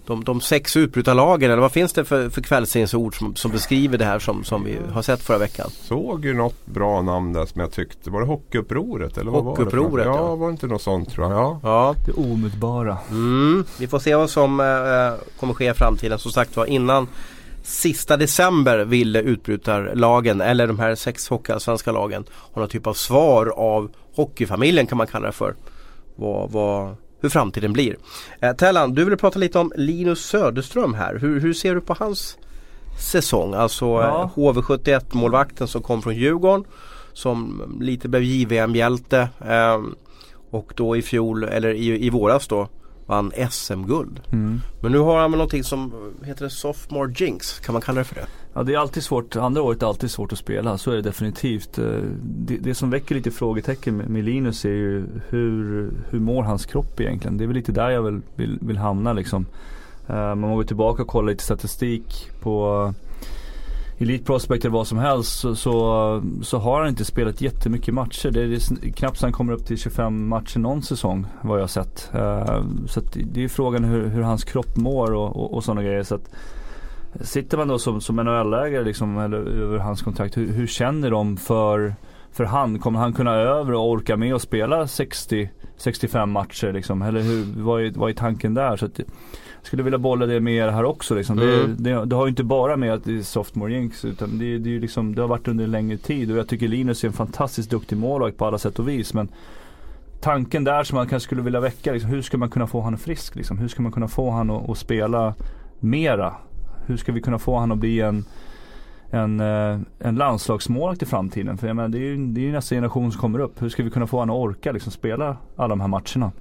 de, de sex utbrytarlagen, eller vad finns det för, för kvällstidningsord som, som beskriver det här som, som vi har sett förra veckan? Såg ju något bra namn där som jag tyckte. Var det Hockeyupproret? Eller vad Hockeyupproret, var det? Ja, ja. var det inte något sånt tror jag. Ja. Ja. Det omutbara. Mm. Vi får se vad som eh, kommer ske i framtiden. Som sagt var, innan sista december ville utbrytarlagen, eller de här sex hockeyallsvenska lagen, ha någon typ av svar av hockeyfamiljen, kan man kalla det för. Vad, vad, hur framtiden blir. Eh, Tellan, du ville prata lite om Linus Söderström här. Hur, hur ser du på hans säsong? Alltså ja. eh, H V sjuttioett-målvakten som kom från Djurgården, som lite blev J V M-hjälte eh, och då i fjol, eller i, i våras då, vann S M-guld. Mm. Men nu har han med någonting som heter det sophomore jinx. Kan man kalla det för det? Ja, det är alltid svårt. Andra året är alltid svårt att spela. Så är det definitivt. Det, det som väcker lite frågetecken med, med Linus är ju hur, hur mår hans kropp egentligen. Det är väl lite där jag vill, vill, vill hamna liksom. Uh, man går tillbaka och kollar lite statistik på Elite Prospect eller vad som helst, så, så, så har han inte spelat jättemycket matcher. Det är, det är knappt så han kommer upp till tjugofem matcher någon säsong, vad jag har sett. Uh, så att det är frågan hur, hur hans kropp mår och, och, och sådana grejer. Så att, sitter man då som, som N H L-ägare liksom, eller över hans kontrakt, hur, hur känner de för, för han? Kommer han kunna över och orka med och spela sextio sextiofem matcher liksom? Eller hur, vad, är, vad är tanken där? Så att, jag skulle vilja bolla det med er här också liksom. mm. det, det, det har ju inte bara med att det är sophomore jinx, utan det, det, är liksom, det har varit under en längre tid, och jag tycker Linus är en fantastiskt duktig målvakt på alla sätt och vis, men tanken där som man kanske skulle vilja väcka liksom, hur ska man kunna få han frisk liksom? Hur ska man kunna få han att, att spela mera? Hur ska vi kunna få han att bli en en, en landslagsmålvakt i framtiden? För jag menar, det är ju det är ju nästa generation som kommer upp. Hur ska vi kunna få han att orka liksom, spela alla de här matcherna?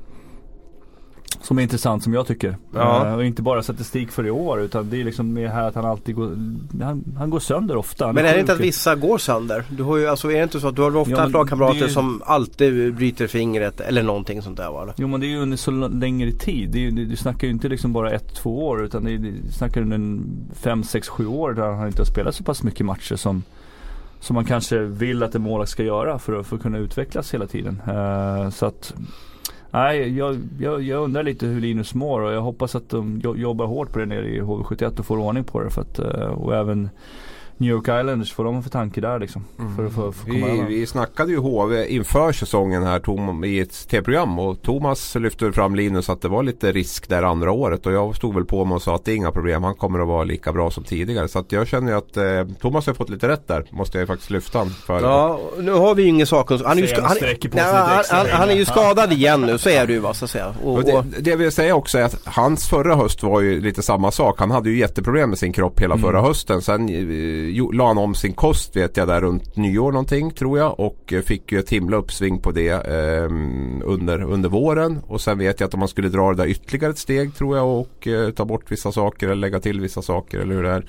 Som är intressant, som jag tycker. Ja. Uh, och inte bara statistik för i år, utan det är liksom mer här att han alltid går, han, han går sönder ofta. Han men är, är det inte att vissa går sönder? Du har ju, alltså, är det inte så att du har ofta ja, lagkamrater ju, som alltid bryter fingret eller någonting sånt där, va? Eller? Jo, men det är ju under så längre tid. Det är, det, du snackar ju inte liksom bara ett, två år, utan det, det snackar under en fem, sex, sju år där han inte har spelat så pass mycket matcher som som man kanske vill att en målvakt ska göra för att, för att kunna utvecklas hela tiden. Uh, så att nej, jag, jag, jag undrar lite hur Linus mår, och jag hoppas att de jobbar hårt på det nere i H V sjuttioett och får ordning på det, för att, och även New York Islanders, får de för tanke där liksom, mm. för, för, för komma vi, vi snackade ju H V inför säsongen här Tom, i ett T-program, och Thomas lyfte fram Linus att det var lite risk där andra året, och jag stod väl på mig och sa att det är inga problem, han kommer att vara lika bra som tidigare, så att jag känner ju att eh, Thomas har fått lite rätt där, måste jag faktiskt lyfta han för. Ja, nu har vi ju ingen sak han, han, är ju ska, han, nej, han, han är ju skadad igen nu, så är du, vad så att säga. Och, och det, det vill säga också är att hans förra höst var ju lite samma sak, han hade ju jätteproblem med sin kropp hela mm. förra hösten, sen Jo, la han om sin kost, vet jag, där runt nyår någonting tror jag, och fick ju ett himla uppsving på det eh, under, under våren, och sen vet jag att om man skulle dra det där ytterligare ett steg tror jag, och eh, ta bort vissa saker eller lägga till vissa saker eller hur det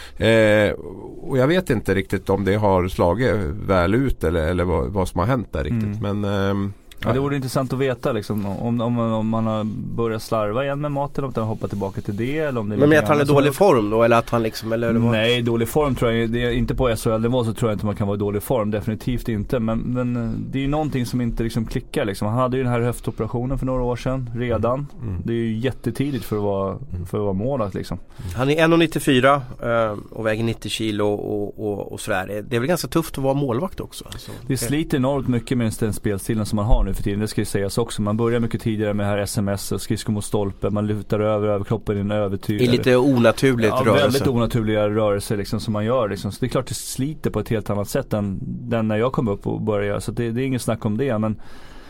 är. Eh, och jag vet inte riktigt om det har slagit väl ut eller, eller vad, vad som har hänt där riktigt, mm. men eh, ja, det vore intressant att veta liksom, om, om, om man har börjat slarva igen med maten, om man hoppar tillbaka till det, eller om det är men med att han är i dålig form då, eller att han liksom, eller nej, dålig form tror jag det är inte på S H L-nivå, så tror jag inte man kan vara i dålig form, definitivt inte, men, men det är ju någonting som inte liksom klickar liksom. Han hade ju den här höftoperationen för några år sedan redan, mm. det är ju jättetidigt för att vara, för att vara målat liksom. Han är en komma nittiofyra uh, och väger nittio kilo och, och, och sådär. Det är väl ganska tufft att vara målvakt också alltså. Det sliter enormt mycket med den spelstilen som man har nu för tiden, det ska ju sägas också. Man börjar mycket tidigare med här S M S och skridskor mot stolpe, man lutar över över kroppen i en övertyg. Det är lite onaturligt ja, rörelse. Väldigt onaturliga rörelser liksom, som man gör liksom. Så det är klart det sliter på ett helt annat sätt än den när jag kom upp och började. Så det, det är inget snack om det, men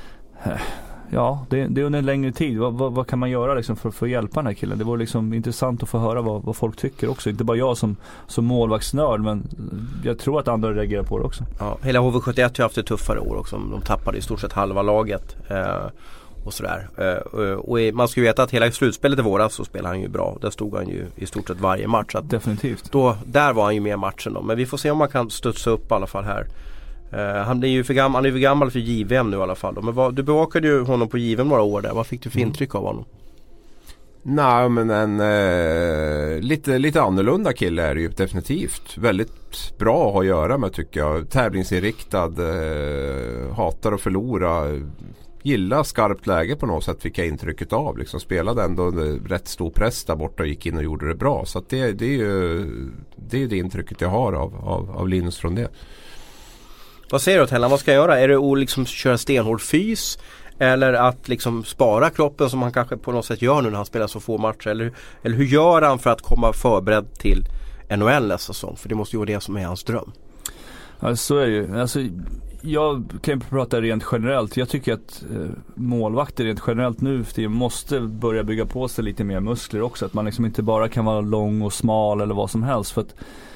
ja, det, det är under en längre tid. Vad, vad, vad kan man göra liksom för, för att hjälpa den här killen? Det vore liksom intressant att få höra vad, vad folk tycker också. Inte bara jag som, som målvaktsnörd, men jag tror att andra reagerar på det också. Ja, hela H V sjuttioett har haft ett tuffare år också. De tappade i stort sett halva laget eh, och sådär. Eh, och man ska ju veta att hela slutspelet i våras så spelade han ju bra. Där stod han ju i stort sett varje match. Att definitivt. Då, där var han ju med i matchen då. Men vi får se om man kan studsa upp i alla fall här. Uh, han är ju för gammal, han är för gammal för J V M nu i alla fall då. Men vad, du bevakade ju honom på J V M några år där. Vad fick du för intryck av honom? Nej, men en eh, lite, lite annorlunda kille är det ju definitivt. Väldigt bra att ha att göra med tycker jag. Tävlingsinriktad, eh, hatar att förlora. gilla skarpt läge på något sätt, fick jag intrycket av. Liksom spelade ändå en rätt stor press där borta och gick in och gjorde det bra. Så att det, det är ju det, är det intrycket jag har av, av, av Linus från det. Vad säger du till Hellan? Vad ska jag göra? Är det att liksom köra stenhård fys? Eller att liksom spara kroppen som han kanske på något sätt gör nu när han spelar så få matcher? Eller, eller hur gör han för att komma förberedd till N H L nästa säsong? För det måste ju vara det som är hans dröm. Ja, så är det ju. Alltså, jag kan prata rent generellt. Jag tycker att eh, målvakter rent generellt nu för tiden måste börja bygga på sig lite mer muskler också. Att man liksom inte bara kan vara lång och smal eller vad som helst. För att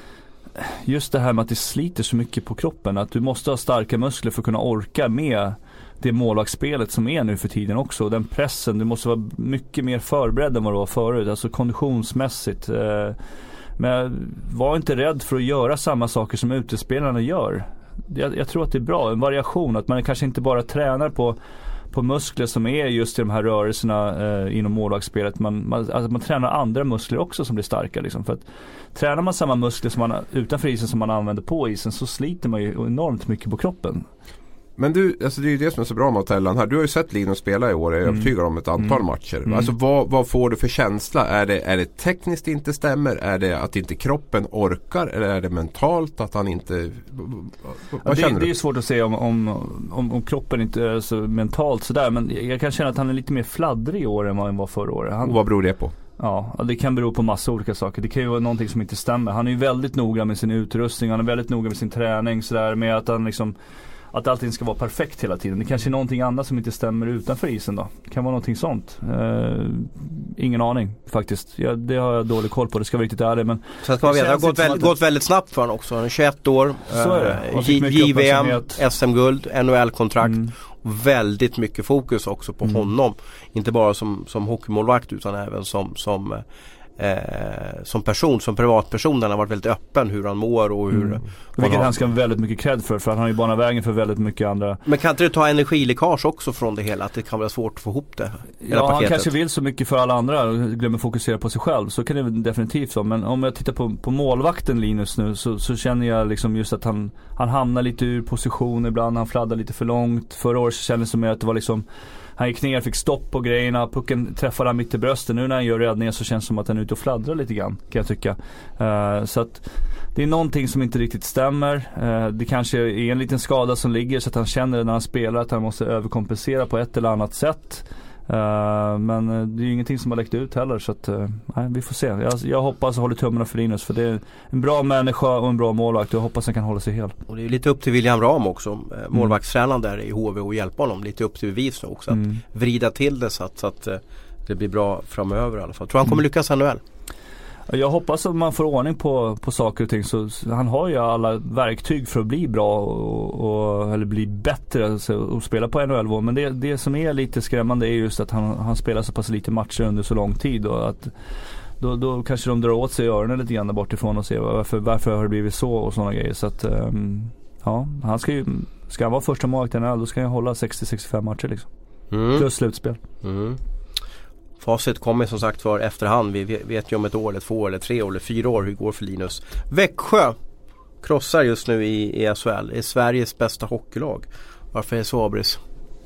just det här med att det sliter så mycket på kroppen. Att du måste ha starka muskler för att kunna orka med det målvaktsspelet som är nu för tiden också. Och den pressen, du måste vara mycket mer förberedd än vad du var förut. Alltså konditionsmässigt. Eh, men var inte rädd för att göra samma saker som utespelarna gör. Jag, jag tror att det är bra, en variation. Att man kanske inte bara tränar på, på muskler som är just i de här rörelserna eh, inom målvaktsspelet. Man, man, alltså man tränar andra muskler också som blir starka. Liksom. För att tränar man samma muskler som man, utanför isen som man använder på isen, så sliter man ju enormt mycket på kroppen. Men du, alltså det är ju det som är så bra med Hotellan här. Du har ju sett Linus spela i år, jag är mm. övertygad om ett antal mm. matcher. Mm. Alltså vad, vad får du för känsla? Är det, är det tekniskt inte stämmer? Är det att inte kroppen orkar? Eller är det mentalt att han inte... Vad ja, känner det, du? Det är svårt att säga om, om, om, om kroppen inte är så mentalt sådär. Men jag kan känna att han är lite mer fladdrig i år än vad han var förra året. Han, Och vad beror det på? Ja, det kan bero på massa olika saker. Det kan ju vara någonting som inte stämmer. Han är ju väldigt noga med sin utrustning. Han är väldigt noga med sin träning sådär, med att han liksom... Att allting ska vara perfekt hela tiden. Det kanske är någonting annat som inte stämmer utanför isen då. Det kan vara någonting sånt. Uh, ingen aning faktiskt. Ja, det har jag dålig koll på. Det ska vara riktigt ärligt. Men sen ska man veta, det har gått väldigt, gått väldigt snabbt för honom också. Han är tjugoett år. Så är det. Uh, J V M, S M-guld, N H L-kontrakt. Mm. Väldigt mycket fokus också på mm. honom. Inte bara som, som hockeymålvakt utan även som... som Eh, som person, som privatperson. Han har varit väldigt öppen hur han mår och hur mm. Vilket han ska ha väldigt mycket cred för. För han har ju banat vägen för väldigt mycket andra. Men kan inte du ta energiläckage också från det hela? Att det kan vara svårt att få ihop det? Ja, paketet. Han kanske vill så mycket för alla andra och glömmer fokusera på sig själv. Så kan det definitivt vara. Men om jag tittar på, på målvakten Linus nu, så, så känner jag liksom just att han, han hamnar lite ur position ibland. Han fladdar lite för långt. Förra året kändes det som att det var liksom, han gick ner, fick stopp på grejerna. Pucken träffade han mitt i brösten. Nu när han gör räddningar så känns det som att han är ute och fladdrar lite grann, kan jag tycka. Uh, så att det är någonting som inte riktigt stämmer. Uh, det kanske är en liten skada som ligger, så att han känner när han spelar att han måste överkompensera på ett eller annat sätt. Uh, men det är ju ingenting som har läckt ut heller. Så att, uh, nej, vi får se. Jag, jag hoppas och håller tummarna för Linus. För det är en bra människa och en bra målvakt. Jag hoppas han kan hålla sig hel. Och det är lite upp till William Ram också, mm. målvaktstränaren där i H V, och hjälpa honom lite upp till bevis också. Att mm. vrida till det så att, så att uh, det blir bra framöver i alla fall. Tror han kommer lyckas N H L? Jag hoppas att man får ordning på, på saker och ting. Så han har ju alla verktyg för att bli bra och, och, eller bli bättre alltså, och spela på N H L. Men det, det som är lite skrämmande är just att han, han spelar så pass lite matcher under så lång tid. Och att då, då kanske de drar åt sig öronen lite grann där bortifrån och ser varför, varför har det blivit så och sådana grejer. Så att um, ja, han ska ju, ska han vara första målvakt i N H L, då ska han hålla sextio till sextiofem matcher liksom. Mm. Plus slutspel. Mm. Facit kommer som sagt för efterhand. Vi vet ju om ett år, eller två eller tre år eller fyra år hur det går för Linus. Växjö krossar just nu i, i S H L. Är Sveriges bästa hockeylag. Varför är det så, Abris?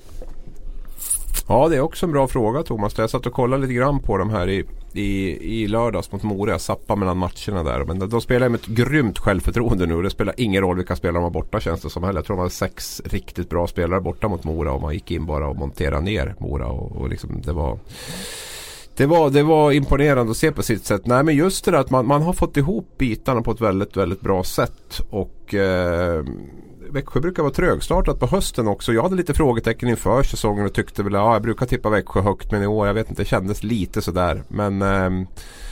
Ja, det är också en bra fråga, Thomas. Jag satt och kollade lite grann på de här i, i, i lördags mot Mora. Jag sappar mellan matcherna där. Men de spelar med ett grymt självförtroende nu. Det spelar ingen roll vilka spelare de var borta, känns det som heller. Jag tror de hade sex riktigt bra spelare borta mot Mora. Och man gick in bara och monterade ner Mora. Och, och liksom det var... Det var, det var imponerande att se på sitt sätt. Nej, men just det där att man, man har fått ihop bitarna på ett väldigt, väldigt bra sätt. Och eh, Växjö brukar vara trögstartat på hösten också. Jag hade lite frågetecken inför säsongen och tyckte väl, ja, jag brukar tippa Växjö högt, men i år, jag vet inte, det kändes lite sådär. Men eh,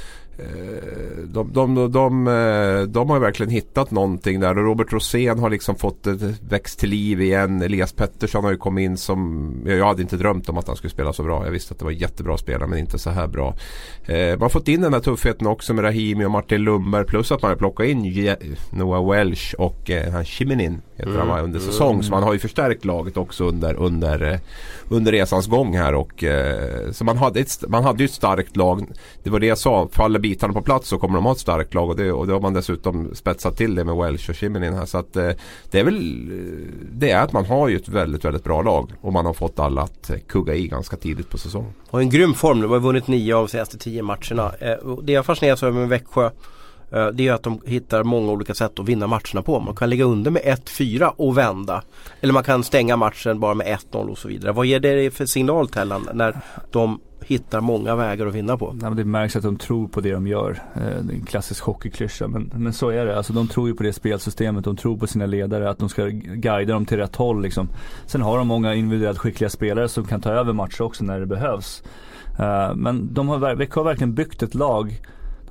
De, de, de, de, de har verkligen hittat någonting där, och Robert Rosén har liksom fått växt till liv igen. Elias Pettersson har ju kommit in som, jag hade inte drömt om att han skulle spela så bra. Jag visste att det var jättebra spelare, men inte så här bra. eh, Man har fått in den här tuffheten också med Rahimi och Martin Lundberg, plus att man har plockat in Je- Noah Welsh och eh, han Chiminin heter mm. han under säsong, mm. så man har ju förstärkt laget också under, under, under resans gång här. Och, eh, så man hade, ett, man hade ju ett starkt lag. Det var det jag sa, faller bitarna på plats så kommer de ha ett starkt lag och det, och det har man dessutom spetsat till det med Welsh och Shiminin här. Så att eh, det är väl det är att man har ju ett väldigt, väldigt bra lag och man har fått alla att kugga i ganska tidigt på säsongen. Och en grym form, de har vunnit nio av de senaste tio matcherna. Eh, det jag fascineras över med Växjö det är att de hittar många olika sätt att vinna matcherna på. Man kan ligga under med ett fyra och vända. Eller man kan stänga matchen bara med ett noll och så vidare. Vad ger det för signal till när de hittar många vägar att vinna på? Ja, men det märks att de tror på det de gör. Det är en klassisk hockeyklyscha. Men, men så är det. Alltså, de tror ju på det spelsystemet. De tror på sina ledare. Att de ska guida dem till rätt håll. Liksom. Sen har de många individuellt skickliga spelare som kan ta över matcher också när det behövs. Men de har, Växjö har verkligen byggt ett lag.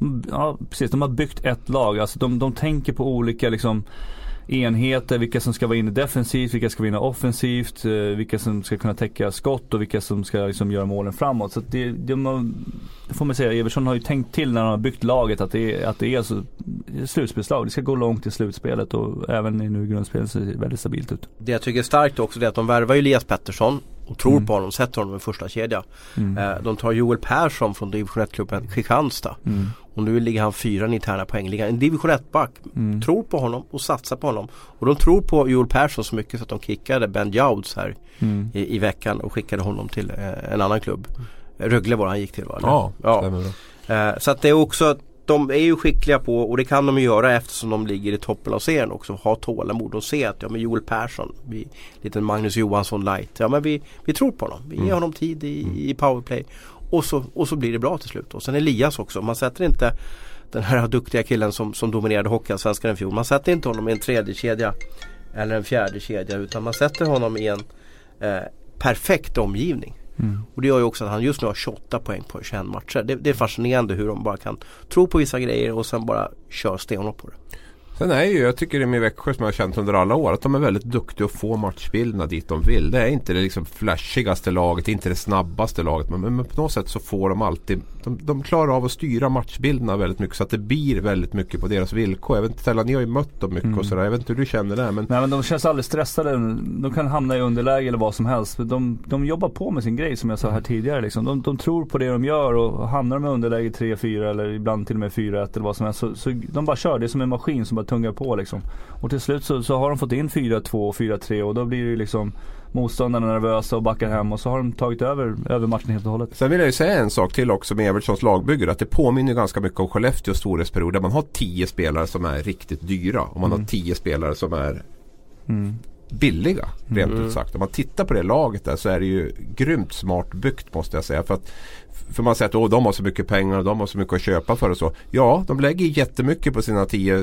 Ja, precis. De har byggt ett lag. Alltså de, de tänker på olika liksom, enheter. Vilka som ska vara inne defensivt, vilka ska vinna offensivt, eh, vilka som ska kunna täcka skott och vilka som ska liksom, göra målen framåt. Så att det, de har, det får man säga, Everson har ju tänkt till när de har byggt laget att det är, att det är så slutspelslag. Det ska gå långt i slutspelet och även i nu grundspelet ser det väldigt stabilt ut. Det jag tycker är starkt också är att de värvar Elias Pettersson och tror mm. på honom, sätter honom i första kedja. Mm. Eh, de tar Joel Persson från division ett-klubben Kristianstad. Mm. Och nu ligger han fyra i interna poängligan. En division ett-back mm. tror på honom och satsar på honom. Och de tror på Joel Persson så mycket så att de kickade Ben Jouds här mm. i, i veckan och skickade honom till eh, en annan klubb. Rögle var han gick till, va? Ja, ja. Eh, så att det är också, de är ju skickliga på, och det kan de ju göra eftersom de ligger i toppen av serien också, ha tålamod och se att ja, men Joel Persson, vi, lite Magnus Johansson light, ja men vi, vi tror på honom, vi ger mm. honom tid i, i powerplay och så, och så blir det bra till slut. Och sen Elias också, man sätter inte den här duktiga killen som, som dominerade Hockeyallsvenskan i fjol, man sätter inte honom i en tredje kedja eller en fjärde kedja, utan man sätter honom i en eh, perfekt omgivning. Mm. Och det gör ju också att han just nu har tjugoåtta poäng på tjugoett matcher. Det, det är fascinerande hur de bara kan tro på vissa grejer och sen bara kör stenhårt på det. Sen är ju, jag tycker det med Växjö som jag har känt under alla år, att de är väldigt duktiga att få matchbilderna dit de vill. Det är inte det liksom flashigaste laget, inte det snabbaste laget, men, men på något sätt så får de alltid, de, de klarar av att styra matchbilderna väldigt mycket så att det blir väldigt mycket på deras villkor. Jag vet inte, Stella, ni har ju mött dem mycket mm. och sådär, jag vet inte hur du känner det. Men... Nej, men de känns aldrig stressade, de kan hamna i underläge eller vad som helst. De, de jobbar på med sin grej som jag sa här tidigare. Liksom. De, de tror på det de gör och hamnar med underläge tre fyra eller ibland till och med fyra ett eller vad som helst. Så, så de bara kör, det är som en maskin som bara tungar på liksom. Och till slut så, så har de fått in fyra två och fyra tre och då blir det liksom motståndarna nervösa och backar hem och så har de tagit över, över matchen helt och hållet. Sen vill jag ju säga en sak till också med Evertssons lagbygge, att det påminner ganska mycket om Skellefteås storhetsperiod där man har tio spelare som är riktigt dyra och man mm. har tio spelare som är mm. billiga, rent mm. ut sagt. Om man tittar på det laget där så är det ju grymt smart byggt, måste jag säga, för att för man säger att åh, de har så mycket pengar och de har så mycket att köpa för och så. Ja, de lägger jättemycket på sina tio,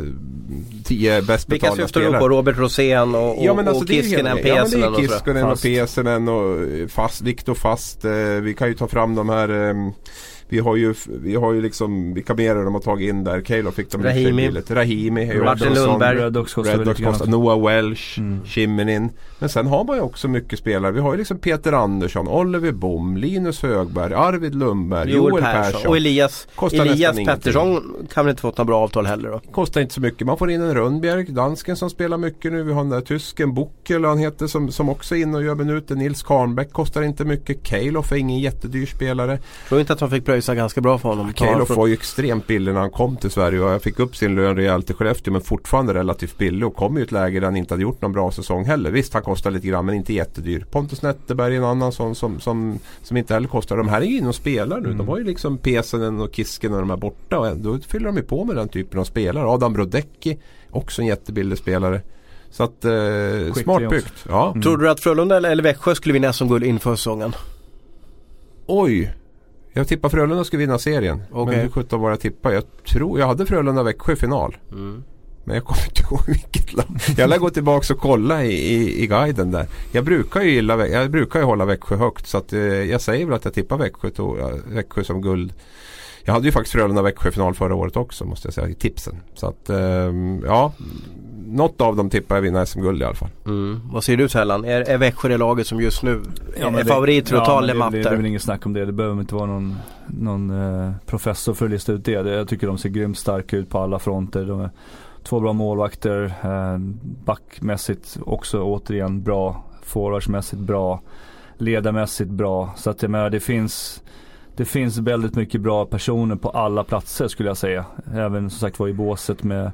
tio bäst betalda spelare. Vilka syftar du på? Robert Rosén och, och, ja, men alltså och Kiskinen, Pesenen ja, och Kiskinen och Pesenen och fast, Viktor Fast. Eh, vi kan ju ta fram de här... Eh, Vi har ju vi har ju liksom vilka mer de har tagit in där. Kalo fick de Rahimi, Rahimi Martin Lundberg, Reddox, Noah Welsh, mm. Shiminin. Men sen har man ju också mycket spelare. Vi har ju liksom Peter Andersson, Oliver Bom, Linus Högberg, Arvid Lundberg, Joel, Joel Persson. Persson och Elias, Elias Pettersson kan väl inte fått några bra avtal heller då. Kostar inte så mycket. Man får in en Rundbjerg, dansken som spelar mycket nu. Vi har den där tysken Buckel, han heter som, som också är in och gör minuter. Nils Karnbäck kostar inte mycket. Kalo är ingen jättedyr spelare. Jag tror inte att de fick pröjsa ganska bra för honom. Kalo var ju extremt billig när han kom till Sverige och jag fick upp sin lön rejält i Skellefteå, men fortfarande relativt billig och kom ju ett läge där han inte hade gjort någon bra säsong heller. Visst, han kostar lite grann men inte jättedyr. Pontus Netterberg är en annan sån som, som, som inte heller kostar. De här är ju in och spelar nu. Mm. De har ju liksom Pesenen och Kisken och de är borta och då fyller de ju på med den typen av spelare. Adam Brodecki, också en jättebillig spelare. Så att, eh, smart byggt. Ja. Mm. Tror du att Frölunda eller, eller Växjö skulle vinna S M-guld inför säsongen? Oj! Jag tippar Frölunda skulle vinna serien. Okay. Men hur sjutton var jag tippar? Jag tror jag hade Frölunda Växjö i final. Mm. Men jag kommer inte ihåg vilket lag. Jag lär gå tillbaka och kolla i, i, i guiden där. Jag brukar ju gilla, jag brukar ju hålla Växjö högt så att eh, jag säger väl att jag tippar Växjö, tog, ja, Växjö som guld. Jag hade ju faktiskt Frölunda Växjö i final förra året också, måste jag säga, i tipsen. Så att eh, ja, något av dem tippar jag vinna S M-guld i alla fall. Mm. Vad säger du, Tellan? Är, är Växjö det laget som just nu ja, är favorit för att ta Le Matte? Det är väl ingen snack om det. Det behöver inte vara någon, någon eh, professor för att lista ut det. Jag tycker de ser grymt starka ut på alla fronter. De är två bra målvakter. Eh, backmässigt också återigen bra. Forwardsmässigt bra. Ledarmässigt bra. Så att jag menar, det finns... det finns väldigt mycket bra personer på alla platser skulle jag säga. Även som sagt var i båset med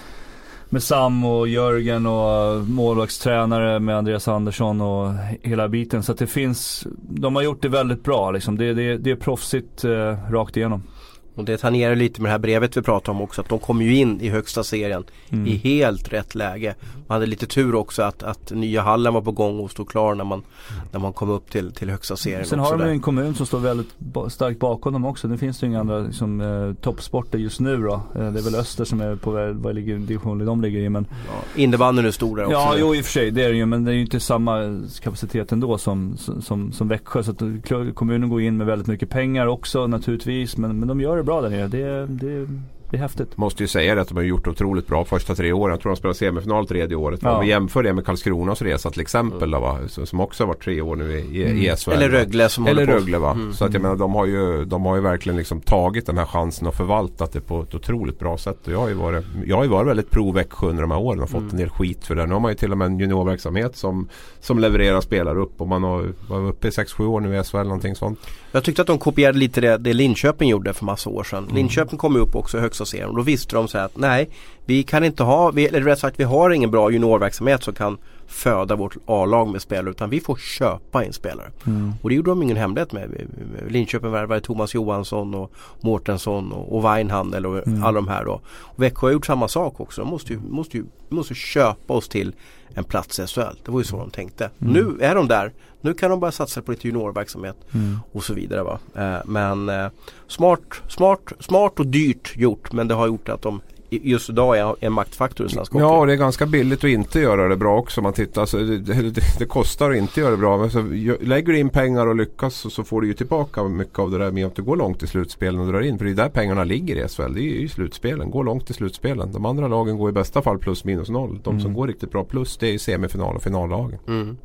med Sam och Jörgen och målvaktstränare med Andreas Andersson och hela biten. Så att det finns, de har gjort det väldigt bra liksom. Det, det, det är proffsigt eh, rakt igenom. Och det tangerar lite med det här brevet vi pratade om också, att de kom ju in i högsta serien mm. i helt rätt läge. Man hade lite tur också att, att nya hallen var på gång och stod klar när man, när man kom upp till, till högsta serien. Sen har de en kommun som står väldigt ba- starkt bakom dem också. Det finns ju inga andra liksom, eh, toppsporter just nu då. Eh, det är väl Öster som är på väg, vad ligger division de ligger i. Men... Ja, innebandyn är stor där också. Ja, jo, i och för sig, det är det ju, men det är ju inte samma kapacitet ändå som, som, som Växjö. Så att kommunen går in med väldigt mycket pengar också naturligtvis, men, men de gör det bra där nere. Det, det, det är häftigt. Måste ju säga det att de har gjort otroligt bra första tre åren. Jag tror de spelar semifinal tredje året. Ja. Om vi jämför det med Karlskronas resa till exempel då, va? Som också har varit tre år nu i, i, mm. i S H L. Eller Rögle som Eller håller på. Rögle va. Mm. Så att jag menar de har ju, de har ju verkligen liksom tagit den här chansen och förvaltat det på ett otroligt bra sätt. Och jag har ju varit, jag har ju varit väldigt pro Växjö under de här åren och fått mm. en del skit för det. Nu har man ju till och med en juniorverksamhet som, som levererar spelare upp och man har varit uppe i sex sju år nu i S H L någonting sånt. Jag tyckte att de kopierade lite det, det Linköping gjorde för massa år sedan. Mm. Linköping kom ju upp också i högsta serien och då visste de så här att nej, vi kan inte ha, vi, eller rätt sagt vi har ingen bra juniorverksamhet som kan föda vårt A-lag med spelare utan vi får köpa in spelare. Mm. Och det gjorde de ingen hemlighet med. Linköping värvade Thomas Johansson och Mårtensson och, och Weinhandel och mm. alla de här då. Och Växjö har gjort samma sak också. De måste ju, måste ju måste köpa oss till en plats i S H L. Det var ju så de tänkte. Mm. Nu är de där. Nu kan de bara satsa på lite juniorverksamhet mm. och så vidare va. Eh, men eh, smart, smart, smart och dyrt gjort, men det har gjort att de just idag är en maktfaktor i svensk hockey. Ja, och det är ganska billigt att inte göra det bra också. Man tittar, alltså, det, det, det kostar att inte göra det bra. Men så, lägger du in pengar och lyckas så, så får du ju tillbaka mycket av det där med att du går långt i slutspelen och drar in. För det är där pengarna ligger i S H L. Det är ju i slutspelen. Gå långt i slutspelen. De andra lagen går i bästa fall plus minus noll. De mm. som går riktigt bra plus, det är ju semifinal och finallagen. Mm.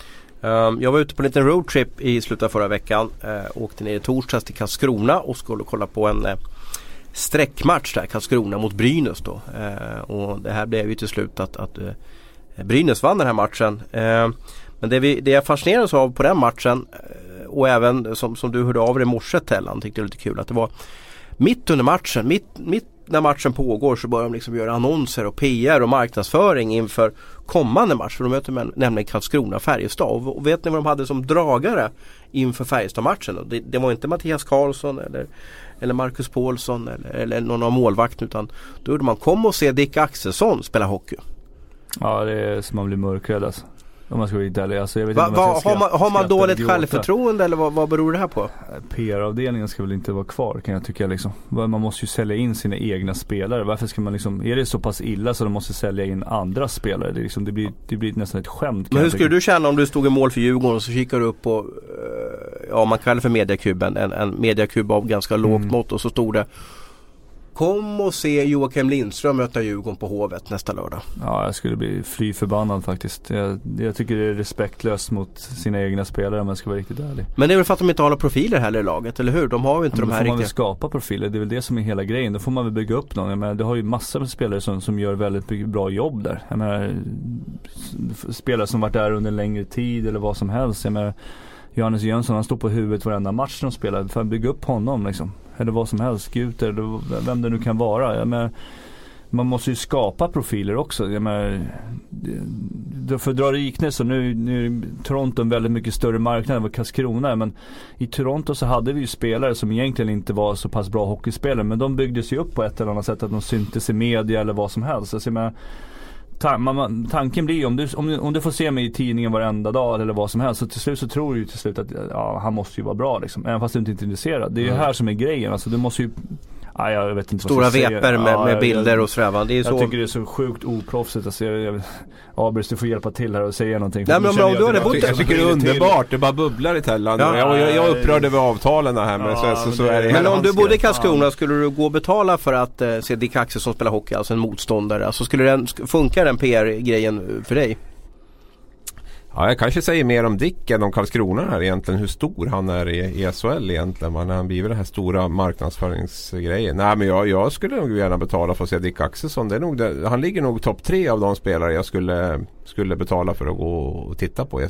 Um, jag var ute på en liten roadtrip i slutet av förra veckan. Uh, åkte ner i torsdags till Karlskrona och skulle kolla på en uh, sträckmatch där, Karlskrona mot Brynäs då. Uh, och det här blev ju till slut att, att uh, Brynäs vann den här matchen. Uh, men det, vi, det jag fascinerades av på den matchen uh, och även som, som du hörde av dig i morse, Tellan, tyckte det var lite kul att det var mitt under matchen, mitt, mitt när matchen pågår så börjar de liksom göra annonser och P R och marknadsföring inför kommande match. För de möter med, nämligen Karlskrona Färjestad. Och, och vet ni vad de hade som dragare inför Färjestad-matchen? Det, det var inte Mattias Karlsson eller, eller Marcus Paulsson eller, eller någon av målvakten, utan då gjorde man kom och se Dick Axelsson spela hockey. Ja, det är som man blir mörkrädd alltså. Om man ska vara ärlig. Alltså, jag vet va, inte om va, ska, har man, har man dåligt idiota. självförtroende eller vad, vad beror det här på? P R-avdelningen ska väl inte vara kvar, kan jag tycka liksom. Man måste ju sälja in sina egna spelare. Varför ska man liksom, är det så pass illa så de måste sälja in andra spelare? Det, är liksom, det, blir, det blir nästan ett skämt. Men hur skulle du känna om du stod i mål för Djurgården och så kikar du upp på, ja man kallar för mediakuben, en, en mediakub av ganska lågt mm. mått och så stod det: kom och se Joakim Lindström möta Djurgården på Hovet nästa lördag. Ja, jag skulle bli fly förbannad faktiskt. Jag, jag tycker det är respektlöst mot sina egna spelare om man ska vara riktigt ärlig. Men det är väl för att de inte har några profiler heller i laget, eller hur? De har ju inte ja, de här riktiga... Då får man väl skapa profiler, det är väl det som är hela grejen. Då får man väl bygga upp någon. Jag menar, det har ju massor med spelare som, som gör väldigt mycket bra jobb där. Jag menar, spelare som varit där under en längre tid eller vad som helst. Jag menar, Johannes Jönsson, han står på huvudet varenda match de spelar för att bygga upp honom liksom. Eller vad som helst, Gud eller vem det nu kan vara. Jag menar, man måste ju skapa profiler också. Jag menar, för att dra Riknäs så nu, nu är Toronto en väldigt mycket större marknad än vad Karlskrona är. Men i Toronto så hade vi ju spelare som egentligen inte var så pass bra hockeyspelare. Men de byggdes ju upp på ett eller annat sätt, att de syntes i media eller vad som helst. Alltså, jag menar, Man, tanken blir om du, om, du, om du får se mig i tidningen varenda dag eller vad som helst, så till slut så tror du ju till slut att ja, han måste ju vara bra liksom, även fast du inte är intresserad. Det är ju mm. här som är grejen, alltså du måste ju ja, jag vet inte stora veper med, ja, med bilder jag, och strävan. Det är jag så... tycker det är så sjukt oproffsigt alltså, jag, jag, Abris, du får hjälpa till här och säga någonting. Nej, men jag, jag, jag, jag tycker det är underbart, det bara bubblar i Tellan. ja, jag, jag, jag upprörde över avtalen här men, ja, så, så, så är det. Men om du bodde i Karlskrona, skulle du gå och betala för att uh, se Dick Axelsson spela hockey, alltså en motståndare? Alltså skulle den, funka den P R-grejen för dig? Ja, jag kanske säger mer om Dick än om Karlskrona här egentligen, hur stor han är i, i S H L egentligen, när han blir den här stora marknadsföringsgrejen. Nej, men jag, jag skulle nog gärna betala för att se Dick Axelsson. Det är nog det, han ligger nog topp tre av de spelare jag skulle, skulle betala för att gå och titta på i S H L.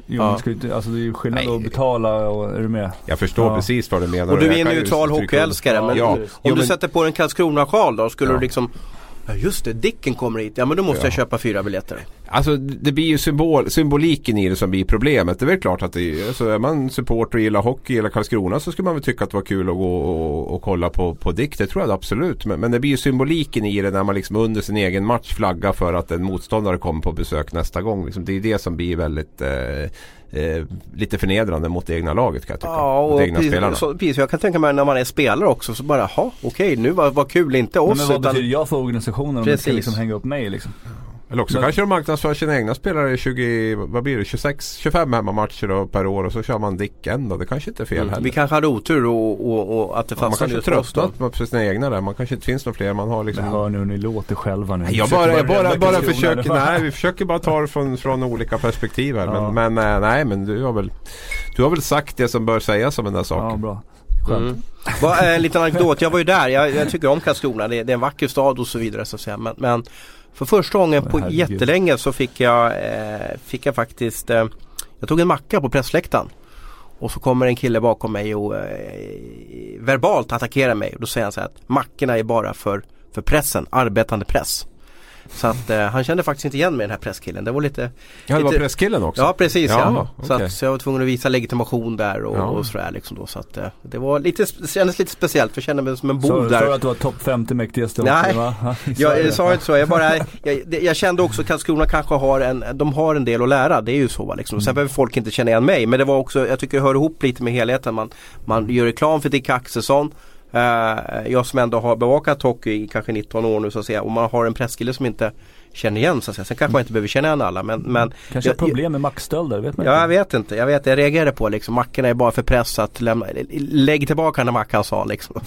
Jo, Ja. ja. ska inte, alltså det är ju skillnad Nej. att betala och är du med? Jag förstår Ja. precis vad du menar. Och du är Jag en kan ju neutral stryka hockeyälskare. under. Men Ja. om Jo, du men- sätter på en Karlskrona-sjal då skulle Ja. du liksom, ja just det, Dicken kommer hit. Ja men då måste Ja. jag köpa fyra biljetter. Alltså det blir ju symbol, symboliken i det som blir problemet. Det är väl klart att det är, alltså, är man supporter och gillar hockey eller Karlskrona så skulle man väl tycka att det var kul att gå och, och kolla på, på Dick. Det tror jag absolut. Men, men det blir ju symboliken i det när man liksom under sin egen match flaggar för att en motståndare kommer på besök nästa gång. Liksom, det är det som blir väldigt eh, eh, lite förnedrande mot det egna laget kan jag tycka. Ja mot och de egna spelarna. precis, så, precis, jag kan tänka mig när man är spelare också så bara, jaha okej nu var, var kul inte oss. Men, men vad utan, betyder jag för organisationen om de ska Precis. liksom hänga upp mig liksom? Eller också Men- kanske de marknadsför sina egna spelare i tjugo, vad blir det, tjugosex, tjugofem hemmamatcher då per år och så kör man Dick ändå. Det kanske inte är fel mm, heller. vi kanske hade otur och, och, och att det Ja, man fastnade kanske just oss då. tröttnat på sina egna där. Man kanske inte finns någon fler. Man har liksom... Jag hör nu hur ni låter själva nu. Nej, jag Försöker bara, jag bara, rädda bara Karlskrona, försöker, eller? nej vi försöker bara ta det från, från olika perspektiv här. Ja. Men, men äh, nej men du har väl du har väl sagt det som bör sägas om den där saken. Ja, bra. Skönt. Mm. Bara en liten anekdot, jag var ju där, jag, jag tycker om Karlskrona, det, det är en vacker stad och så vidare så att säga. Men, men för första gången på Herregud. jättelänge så fick jag, eh, fick jag faktiskt, eh, jag tog en macka på pressläktaren. Och så kommer en kille bakom mig och eh, verbalt attackerar mig. Och då säger han så här att mackorna är bara för, för pressen, arbetande press. Så att eh, han kände faktiskt inte igen mig den här presskillen. Det var lite... Ja, det var lite, presskillen också. Ja precis ja. Ja, Så, okej. att, så jag var tvungen att visa legitimation där och, Ja. och sådär liksom då. Så att eh, det var lite, kändes lite speciellt för jag kände mig som en Så bov sa där. du att du var topp femtio mäktigaste Nej. hockey, va? Ja, Jag, jag det. sa inte så, jag, bara, jag, det- jag kände också att Karlskrona kanske har en, de har en del att lära, det är ju så va, liksom. Sen behöver folk inte känna igen mig, men det var också, jag tycker det hör ihop lite med helheten, man, man gör reklam för Dick Axelsson, uh, jag som ändå har bevakat hockey i kanske nitton år nu så att säga, och man har en presskille som inte känner igen så att säga. Sen kanske man inte behöver känna igen alla, men, men Kanske jag, har problem med maxstölder, vet man Ja, jag inte. vet inte. Jag vet, jag reagerade på liksom, mackorna är bara för press att lämna, lägg tillbaka när mackan sa liksom.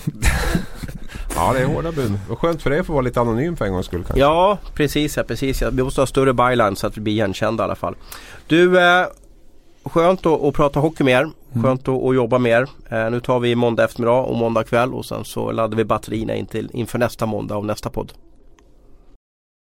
Ja, det är hårda bud. Och skönt för dig att få vara lite anonym för en gångs skull kanske. Ja, precis. Ja, precis. Vi måste ha större byline så att vi blir igenkända i alla fall. Du, eh, skönt att, att prata hockey med er. Skönt att, att jobba med er. Eh, nu tar vi måndag eftermiddag och måndag kväll och sen så laddar vi batterierna in till, inför nästa måndag och nästa podd.